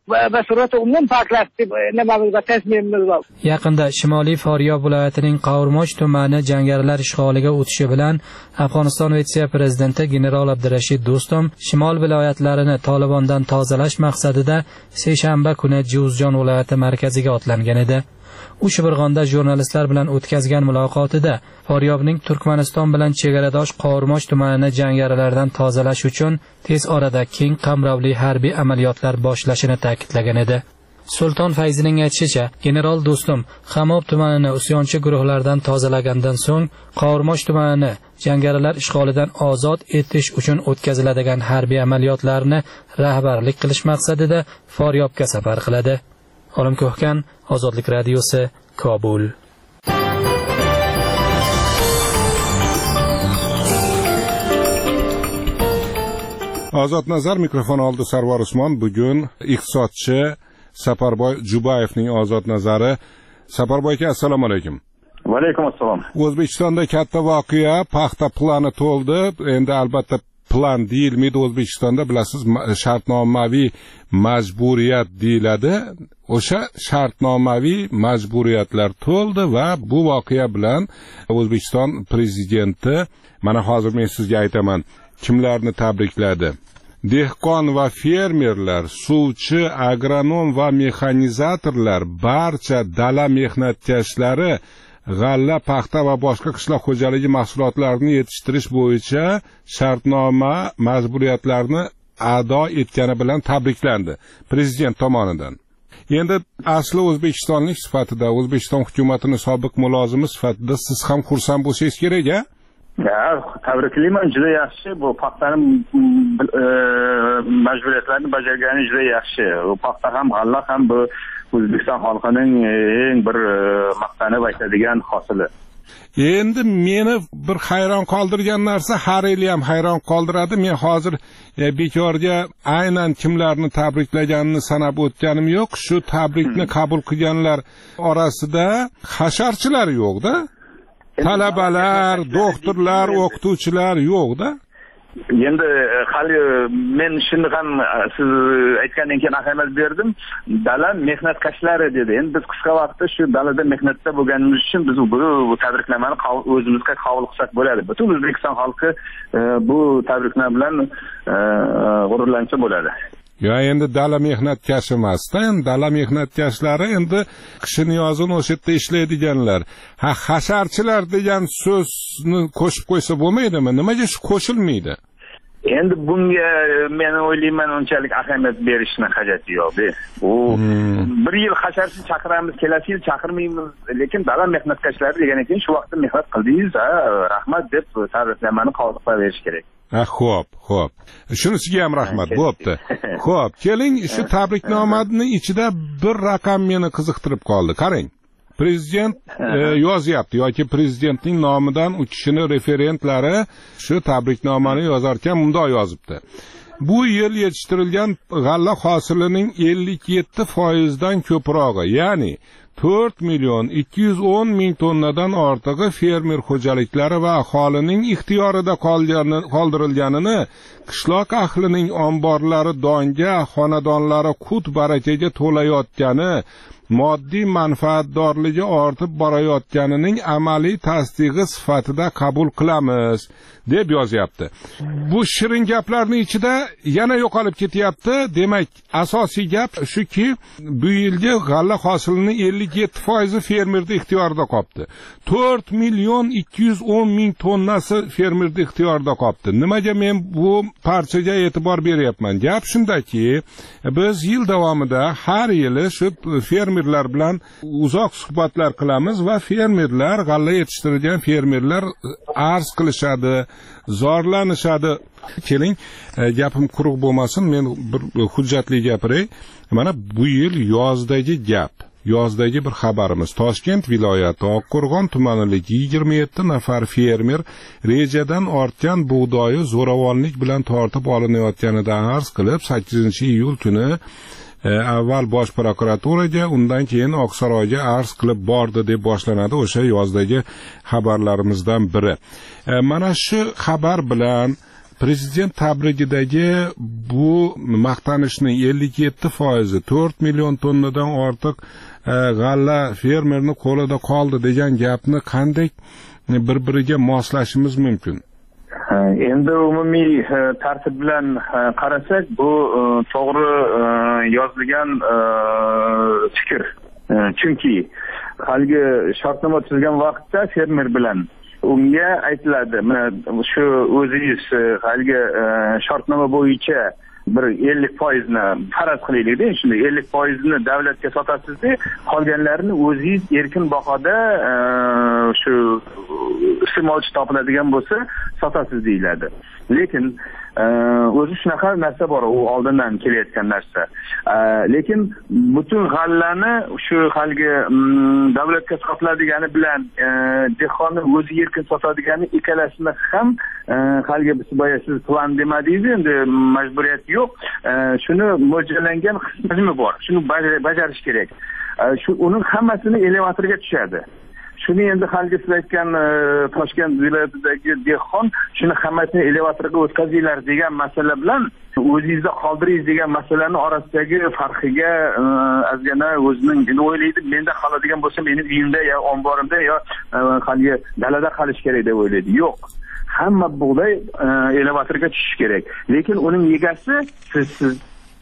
Yaqinda Shimoliy Foryob viloyatining Qavurmoch tumani jangarilar ishg'oliga o'tishi bilan Afg'oniston vitse-prezidenti general Abdurashid Do'stum shimol viloyatlarini Talibandan tozalash maqsadida seshanba kuni Juzjon viloyati markaziga otlangan edi. U Shibirg'onda jurnalistlar bilan o'tkazgan muloqotida Foryobning Turkmaniston bilan chegaradosh Qavurmoch tumanini jangarilardan tozalash uchun tez orada keng qamrovli harbiy amaliyotlar boshlashini ta'kidlagan edi. Sulton Fayzining aytishicha, general Do'stum Hamob tumanini usyonchi guruhlardan tozalagandan so'ng Qavurmoch tumanini jangarilar ishg'olidan ozod etish uchun o'tkaziladigan harbiy amaliyotlarni rahbarlik qilish maqsadida Foryobga safar qiladi. Olim Ko'xkan, Ozodlik radiosi, Kobul. Ozod nazar mikrofon oldi Sarvar Usmon. Bugun iqtisodchi Saparboy Jubayevning Ozod nazari. Saparboy aka, assalomu alaykum. Va alaykum assalom. O'zbekistonda katta voqea, paxta plani to'ldi. Endi albatta plan deyilmaydi O'zbekistonda, bilasiz, shartnomaviy majburiyat deyiladi. O'sha shartnomaviy majburiyatlar to'ldi va bu voqea bilan O'zbekiston prezidenti, mana hozir men sizga aytaman, kimlarni tabrikladi? Dehqon va fermerlar, suvchi, agronom va mexanizatorlar, barcha dala mehnatkashlari g'alla, paxta va boshqa qishloq xo'jaligi mahsulotlarini yetishtirish bo'yicha shartnoma majburiyatlarini ado etgani bilan tabriklandi prezident tomonidan. Endi asli o'zbekistonlik sifatida, O'zbekiston hukumatining sobiq mulozimi sifatida siz ham xursand bo'lsangiz kerak-a? Ya, tabriklayman, juda yaxshi. Bu paxtani majburiyatlarini bajargani juda yaxshi. Bu paxta ham, g'alla ham bu O'zbekiston xalqining eng bir maqtanib aytadigan hosili. Endi meni bir hayron qoldirgan narsa, har yili ham hayron qoldiradi. Men hozir e, bekorga aynan kimlarni tabriklaganini sanab o'tganim yo'q. Shu tabrikni qabul qilganlar orasida hasharchilar yo'q-da. Talabalar, doktorlar, o'qituvchilar yo'q-da. Endi hali men shuni ham siz aytgandan keyin ahamiyat berdim. Dala mehnatkashlari dedi. Endi biz qisqa vaqtda shu dalada mehnatda bo'lganimiz uchun biz bu tabriknomani o'zimizga qabul qilsak bo'ladi. Butun O'zbekiston xalqi bu tabriknoma bilan g'ururlansa bo'ladi. Ya endi dala mehnatkashi emasda, endi dala mehnatkashlari endi qishini yozini o'sha yerda ishlaydiganlar. Ha, hasharchilar degan so'zni qo'shib qo'ysa bo'lmaydimi? Nimaga shu qo'shilmaydi? Endi bunga men o'ylayman unchalik ahamiyat berishni hojati yo'q. U bir yil hasharchi chaqiramiz, kelasi yil chaqirmaymiz, lekin dala mehnatkashlari degan ekan shu vaqtda mehnat qildingiz, rahmat deb tabriknomani qabul qilib kerak. Ha, xo'p, xo'p. Shunisiga ham rahmat, bo'pti. Xo'p, keling, shu tabriknomaning ichida bir raqam meni qiziqtirib qoldi. Qarang. Prezident e, yozyapti yoki prezidentning nomidan u kishining referentlari shu tabriknomani yozar ekan, bunday yozibdi. Bu yil yetishtirilgan g'alla hosilining ellik yetti foiz dan ko'prog'i, ya'ni to'rt million ikki yuz o'n ming tonnadan ortig'i fermer xo'jaliklari va aholining ixtiyorida qoldirilganini, qishloq ahlining omborlari donga, xonadonlari qut barakaga to'layotgani, moddiy manfaatdorligi ortib borayotganining amaliy tasdig'i sifatida qabul qilamiz deb yozyapti. Bu shirin gaplarning ichida yana yo'qolib ketyapti. Demak, asosiy gap shuki, bu yilgi g'alla hosilining ellik yetti foiz fermerda ixtiyorida qoldi. to'rt million ikki yuz o'n ming tonnasi fermerda ixtiyorida qoldi. Nimaga men bu parchaga e'tibor beryapman? Gap shundaki, biz yil davomida har yili shu fermerlar bilan uzoq suhbatlar qilamiz va fermerlar, g'alla yetishtirgan fermerlar arz qilishadi, zorlanishadi. Keling, gapim quruq bo'lmasin, men bir hujjatli gapiray. Mana bu yil yozdagi gap, yozdagi bir xabarimiz. Toshkent viloyati Oqqo'rg'on tumanidagi yigirma yetti nafar fermer rejadan ortgan bug'doyi zo'ravonlik bilan tortib olinayotganidan arz qilib, sakkizinchi iyul kuni avval bosh prokuraturaga, undan keyin Oqsaroyga arz qilib bordi deb boshlanadi o'sha yozdagi xabarlarimizdan biri. E, mana shu xabar bilan prezident tabrigidagi bu maqtanishning ellik yetti foizi to'rt million tonnadan ortiq e, g'alla fermerni qo'lida qoldi degan gapni qanday bir-biriga moslashimiz mumkin? Endi umumiy tartib bilan qarasak, bu to'g'ri yozilgan fikr. Chunki haligi shartnoma tuzilgan vaqtda fermer bilan unga aytiladi, mana shu o'zingiz haligi shartnoma bo'yicha bir ellik foizni faraz qilaylik-da, shunday ellik foizni davlatga sotasiz-da, qolganlarini o'zingiz erkin bahoda shu iste'molchi topiladigan bo'lsa sotasiz deyiladi. Lekin o'zi shunaqa narsa bor, u oldindan kelayotgan narsa. Lekin butun g'allani shu haligi davlatga sotiladigani bilan dehqonni o'zi erkin sotadigani ikkalasini ham haligi biz boya siz plan demadingiz, endi majburiyat yo'q. Shuni mo'ljallangan xizmi bor. Shuni bajarish kerak. Shu uning hammasini elevatorga tushadi. Shuni endi haligi siz aytgan Toshkent viloyatidagi dehqon shuni hammasini elevatorga o'tkazinglar degan masala bilan o'zingizda qoldiringiz degan masalaning orasidagi farqiga ozgina o'zining nima o'ylaydi, menda qoladigan bo'lsa mening uyimda yo omborimda yo haligi dalada qolish kerak deb o'ylaydi. Yo'q. Hamma bug'doy elevatorga tushishi kerak. Lekin uning egasi siz siz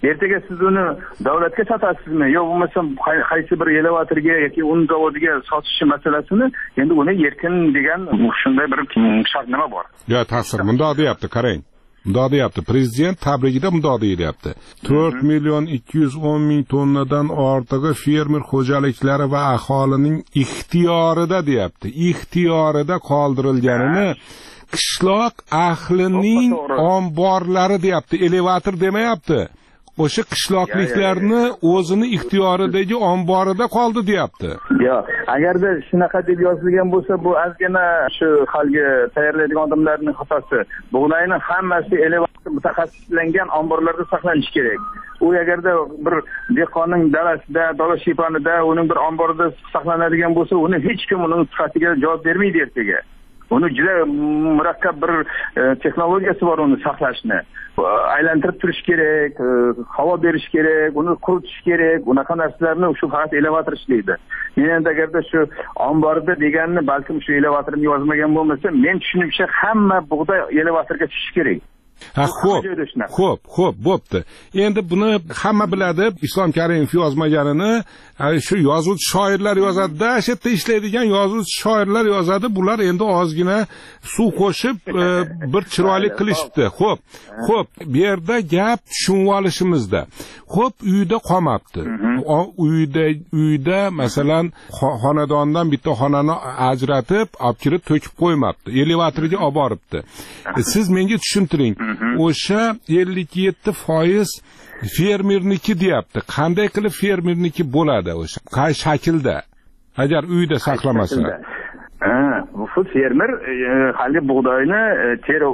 ertaga siz uni davlatga sotasizmi yo bo'lmasam qaysi bir elevatorga yoki un zavodiga sotish masalasini endi uni erkin degan shunday bir shartnoma bor. Yo, taqsir bundoq deyapti, qarang. Bundoq deyapti. Prezident tabrigida bundoq deyapti. to'rt million ikki yuz o'n ming tonnadan ortig'i fermer xo'jaliklari va aholining ixtiyorida deyapti. Ixtiyorida qoldirilganini qishloq ahlining omborlari deyapti, elevator demayapti. O'sha qishloqliklarni o'zini ixtiyoridagi omborida qoldi deyapti. Yo, agarda shunaqa deb yozilgan bo'lsa, bu ozgina shu xalga tayyorlaydigan odamlarning xatosi. Bug'doyning hammasi elevator mutaxassislangan omborlarda saqlanishi kerak. U agarda bir dehqonning dalasida, dala sheponida, uning bir omborida saqlanadigan bo'lsa, uni hech kim uning sifatiga javob bermaydi ertaga. Uni juda murakkab bir texnologiyasi bor uni saqlashni. Aylantirib turish kerak, havo berish kerak, uni quritish kerak. Unaqa narsalarni shu faqat elevator ishlaydi. Men endi agarda shu omborda deganni balkim shu elevatorni yozmagan bo'lmasa, men tushunimcha hamma bug'doy elevatorga tushishi kerak. Ha, xo'p, xo'p, xo'p, bo'pti. Endi buni hamma biladi, Islom Karimov yozmaganini, shu yozuvchi shoirlar yozadi-da, shu yerda ishlaydigan yozuvchi shoirlar yozadi. Bular endi ozgina suv qo'shib, bir chiroyli qilishibdi. Xo'p, xo'p, bu yerda gap tushunib olishimizda. Xo'p, uyda qolmabdi. Uyda, uyda masalan, xonadondan bitta xonani ajratib, olib kirib to'kib qo'ymabdi. Elevatorga olib boribdi. Siz menga tushuntiring. O'sha ellik yetti foiz fermerniki deyapti. Qanday qilib fermerniki bo'ladi o'sha? Qay shaklda? Agar uyda saqlamasa. Ha, bu fermer hali bug'doyni terib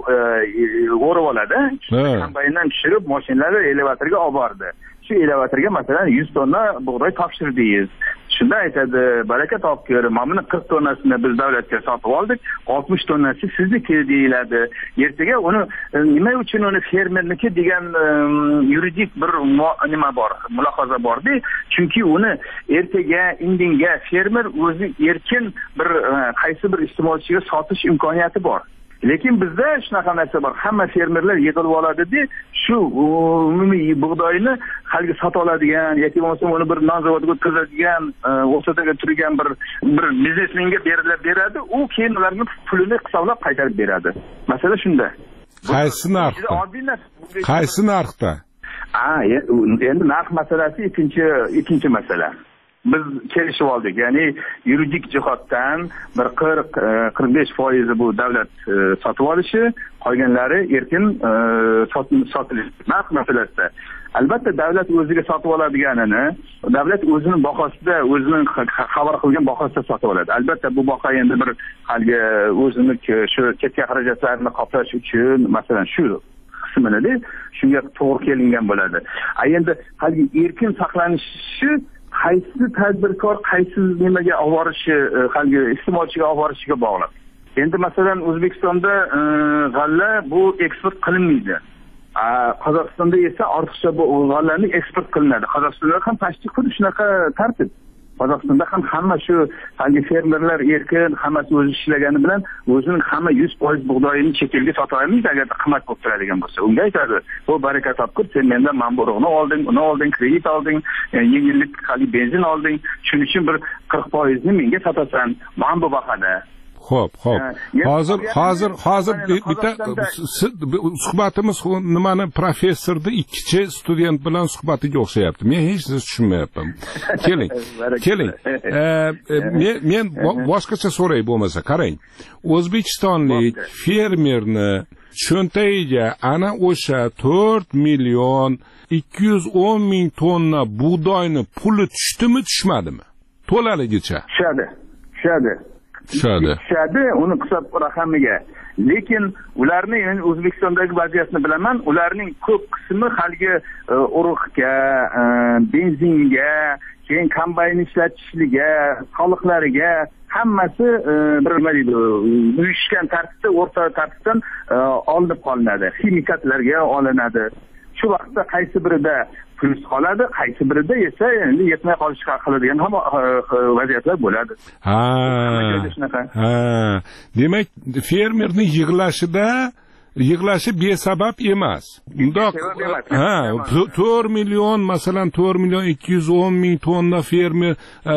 o'rib oladi. Kombayndan tushirib, mashinalar elevatorga olib bordi. Shu elevatorga masalan yuz tonna bug'doy topshirdingiz. Shunda aytadi, baraka topgir, mana qirq tonnasini biz davlatga sotib oldik, oltmish tonnasi sizniki deyiladi. Ertaga uni nima uchun uni fermerniki degan yuridik bir nima bor, mulohaza bordi. Chunki uni ertaga indinga fermer o'zi erkin bir qaysi bir iste'molchiga sotish imkoniyati bor. Lekin bizda shunaqa narsa bor. Hamma fermerlar yig'ilib oladi-da, shu umumiy bug'doyni xalga sota oladigan yoki bo'lmasa uni bir non zavodiga o'tkazadigan, o'rtaga turgan bir bir biznesmenga berilib beradi, u keyin ularning pulini hisoblab qaytarib beradi. Masala shunda. Qaysi narxda? Qaysi narxda? Ha, endi narx masalasi ikkinchi ikkinchi masala. Biz kelishib oldik, ya'ni yuridik jihatdan bir qirq qirq besh foiz bu davlat sotib olishi, qolganlari erkin sotilishi. Narx masalasida albatta davlat o'ziga sotib oladiganini, davlat o'zining bahosida, o'zining xabar qilgan bahosida sotib oladi. Albatta bu baho endi bir halga o'zining shu ketgan xarajatlarini qoplash uchun, masalan, shu qismini shunga to'g'ri kelingan bo'ladi. Endi halgi erkin saqlanishi qaysi tadbirkor qaysi nimaga olib borishi, halgi iste'molchiga olib borishiga bog'liq. Endi masalan O'zbekistonda g'alla bu eksport qilinmaydi. Qozog'istonda esa ortiqcha bu g'allaning eksport qilinadi. Qozog'istonda ham pashti xuddi shunaqa tartib. Qozog'istonda ham hamma shu halgi fermerlar erkin, hammasi o'zi ishlagani bilan o'zining hamma yuz foiz bug'doyini chet elga sota olmaydi agar qimmat bo'lib turadigan bo'lsa. Unga aytadi, "Bu baraka topib, sen mendan mana bu urug'ni olding, uni olding, kredit olding, yengillik hali benzin olding, shuning uchun bir qirq foiz ni menga sotasan, mana bu bahada." Xo'p, xo'p. Hozir hozir hozir bitta suhbatimiz nimani professorni ikkichi student bilan suhbatiga o'xshayapti. Men hech narsa tushunmayapman. Keling. Keling. Men men boshqacha so'ray bo'lmasa, qarang. O'zbekistonlik fermerni cho'ntagiga ana o'sha to'rt million ikki yuz o'n ming tonna bug'doyni puli tushdimi, tushmadimi? To'laligicha. Tushadi. Tushadi. Tushadi. Tushadi uni hisob raqamiga. Lekin ularning men O'zbekistondagi vaziyatni bilaman, ularning ko'p qismi haligi urug'ga, benzinga, keyin kombayn ishlatishligiga, soliqlariga hammasi bir nima deydi, uyushgan tartibda, o'rta tartibdan olinib qolinadi. Ximikatlarga olinadi. Shu vaqtda qaysi birida plyus qoladi, qaysi birida esa endi yetmay qolish qiladigan ham vaziyatlar bo'ladi. Ha. Ha. Demak, fermerning yig'ilashida yig'lashi besabab emas. Bundoq ha, to'rt million, masalan to'rt million ikki yuz o'n ming tonna fermer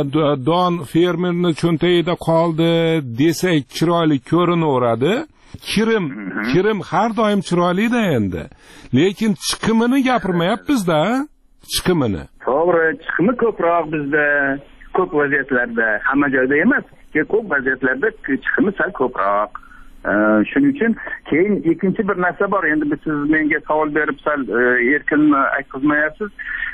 don fermerni cho'ntagida qoldi desak chiroyli ko'rinaveradi. Kirim, kirim har doim chiroyli-da endi. Lekin chiqimini gapirmayapmiz-da, chiqimini. To'g'ri, chiqimi ko'proq bizda, ko'p vaziyatlarda, hamma joyda emas, ko'p vaziyatlarda chiqimi sal ko'proq. Shuning uchun keyin ikkinchi bir narsa bor. Endi biz siz menga savol berib sal erkin aytqizmayapsiz.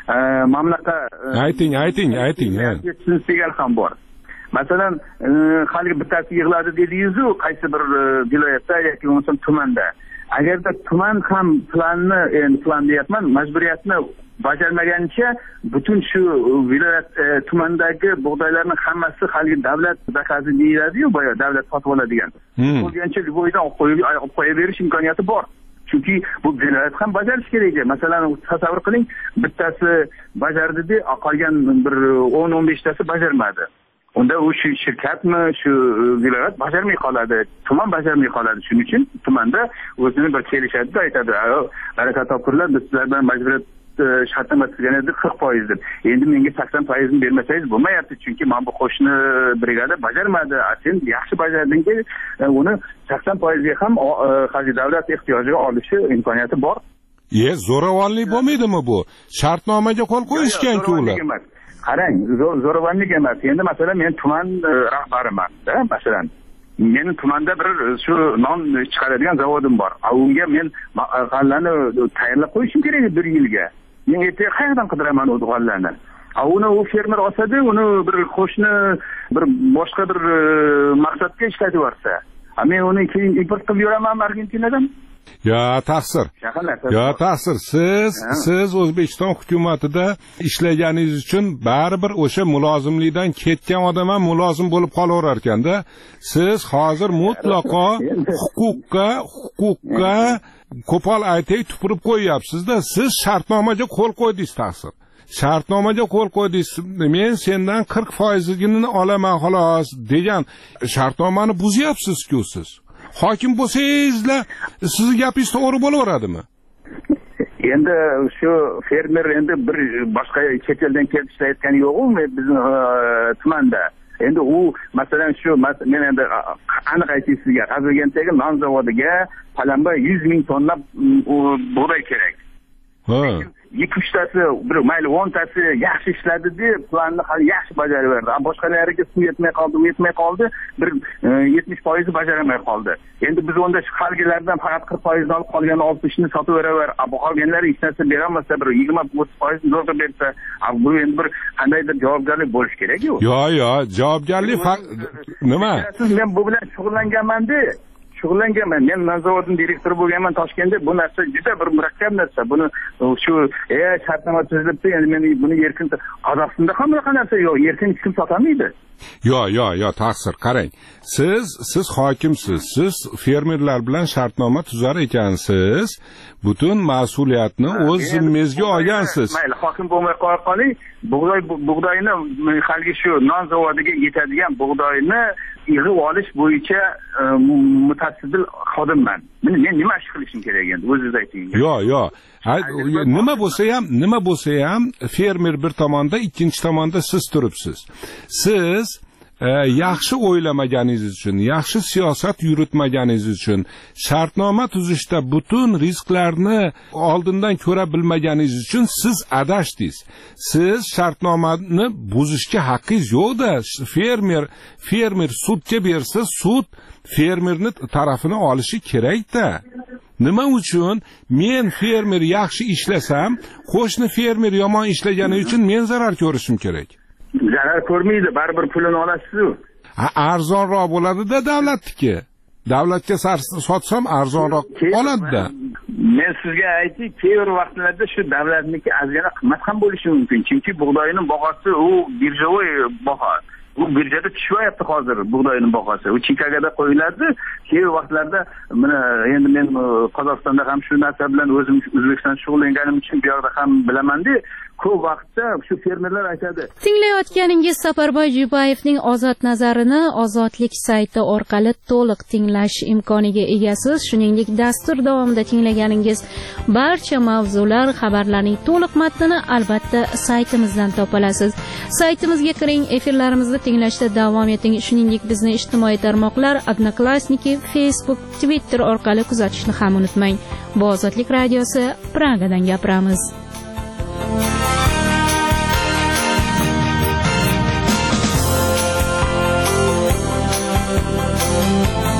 Mana bunaqa ayting, ayting, ayting. Siz degan ham bor. Masalan, hali bittasi yig'ladi dedingiz-ku, qaysi bir viloyatda yoki bo'lmasa tumanda. Agarda tuman ham planni, endi plan deyapman, majburiyatni bajarmaganicha butun shu viloyat tumandagi bug'doylarni hammasi hali davlat zakazi deyiladi-yu, boya davlat sotib oladigan. Bo'lgancha bo'yidan qo'yib qo'yaverish imkoniyati bor. Chunki bu viloyat ham bajarish kerak. Masalan, tasavvur qiling, bittasi bajardi-da, qolgan bir o'n o'n besh tasi bajarmadi. Unda u shu shirkatmi, shu viloyat bajarmay qoladi, tuman bajarmay qoladi. Shuning uchun tumanda o'zini bir kelishadi-da, aytadi, baraka topkurlar, biz sizlar bilan majburiyat shartnoma tuzgan edi qirq foiz deb. Endi menga sakson foiz ni bermasangiz bo'lmayapti, chunki men bu qo'shni brigada bajarmadi. Sen yaxshi bajardingki, uni sakson foiz ga ham hali davlat ehtiyojiga olishi imkoniyati bor. Ye, zo'ravonlik bo'lmaydimi bu? Shartnomaga qo'l qo'yishgan-ku ular. Qarang, zo'ravonlik emas. Endi masalan men tuman rahbariman-da, masalan. Mening tumanda bir shu non chiqaradigan zavodim bor. Unga men g'allani tayyorlab qo'yishim kerak bir yilga. Men ertaga qayerdan qidiraman u g'allani? Uni u fermer olsa-da, uni bir qo'shni bir boshqa bir maqsadga ishlatib yuborsa, men uni keyin import qilib yuraman Argentinadan. Ya taqsir. Ya taqsir. Siz siz O'zbekiston hukumatida ishlaganingiz uchun baribir o'sha mulozimlikdan ketgan odam ham mulozim bo'lib qolaverar ekanda. Siz hozir mutlaqo huquqqa, huquqqa qo'pol aytay tupurib qo'yyapsiz-da. Siz shartnomaga qo'l qo'ydingiz taqsir. Shartnomaga qo'l qo'ydingiz. Men sendan qirq foiz gini olaman xolos degan shartnomani buzyapsiz-ku siz. Hokim bo'lsangizlar, sizni gapingiz to'g'ri bo'laveradimi? Endi shu fermer endi bir boshqa chet eldan kelib ishlayotgani yo'qmi bizning tumanda? Endi u masalan shu men endi aniq aytay sizga, Qazilgandagi non zavodiga palamba yuz ming tonna bug'doy kerak. Ha. ikki uch tasi, bir mayli o'n tasi yaxshi ishladi deb planni hali yaxshi bajarib berdi. Boshqalariga suv yetmay qoldi, u yetmay qoldi, bir yetmish foiz bajaramay qoldi. Endi biz onda qolganlardan faqat qirq foiz ni olib qolgan oltmishni sotib beraver. Bu qolganlar hech narsa bera olmasa, bir yigirma o'ttiz foiz zo'rg'a bersa, bu endi bir qandaydir javobgarlik bo'lish kerak-ku. Yo, yo, javobgarlik nima? Siz men bu bilan shug'ullanganman-da. shug'ullanganman. Men nazoratning direktori bo'lganman Toshkentda. Bu narsa juda bir murakkab narsa. Buni shu e shartnoma tuzilibdi, endi men buni erkin Qozog'istonda ham bunaqa narsa yo'q. Erkin kim sotamaydi? Yo, yo, yo, taqsir. Qarang. Siz siz hokimsiz. Siz fermerlar bilan shartnoma tuzar ekansiz. Butun mas'uliyatni o'z zimmangizga olgansiz. Mayli, hokim bo'lmay qoling, bug'doy bug'doyni haligi shu non zavodiga yetadigan bug'doyni yig'ib olish bo'yicha mutasaddi xodimman. Men nima ish qilishim kerak endi o'zingiz ayting. Yo, yo. Nima bo'lsa ham, nima bo'lsa ham fermer bir tomonda, ikkinchi tomonda siz turibsiz. Siz e, yaxshi o'ylamaganingiz uchun, yaxshi siyosat yuritmaganingiz uchun, shartnoma tuzishda butun risklarni oldindan ko'ra bilmaganingiz uchun siz adashdingiz. Siz shartnomani buzishga haqqingiz yo'q-da. Fermer fermer sudga bersa, sud fermerni tarafini olishi kerak-da. Nima uchun men fermer yaxshi ishlasam, qo'shni fermer yomon ishlagani uchun men zarar ko'rishim kerak? Zarar ko'rmaydi, baribir pulini olasiz-ku. Ha, arzonroq bo'ladi-da davlatniki. Davlatga sotsam arzonroq oladi-da. Men sizga aytay, keyingi vaqtlarda shu davlatniki ozgina qimmat ham bo'lishi mumkin. Chunki bug'doyning bahosi u birjavoy baho. Bu birjada tushyapti hozir bug'doyning bahosi. U Chikagada qo'yiladi. Keyingi vaqtlarda mana endi men Qozog'istonda ham shu narsa bilan o'zim O'zbekistonda shug'ullanganim uchun bu yerda ham bilaman-da, ko'p vaqtda shu fermerlar aytadi. Tinglayotganingiz Safarboy Jubayevning Ozod nazarini Ozodlik sayti orqali to'liq tinglash imkoniga egasiz. Shuningdek, dastur davomida tinglaganingiz barcha mavzular, xabarlarning to'liq matnini albatta saytimizdan topa olasiz. Saytimizga kiring, efirlarimizni tinglashda davom eting. Shuningdek, bizni ijtimoiy tarmoqlar Odnoklassniki, Facebook, Twitter orqali kuzatishni ham unutmang. Bu Ozodlik radiosi, Pragadan gapiramiz. Thank you.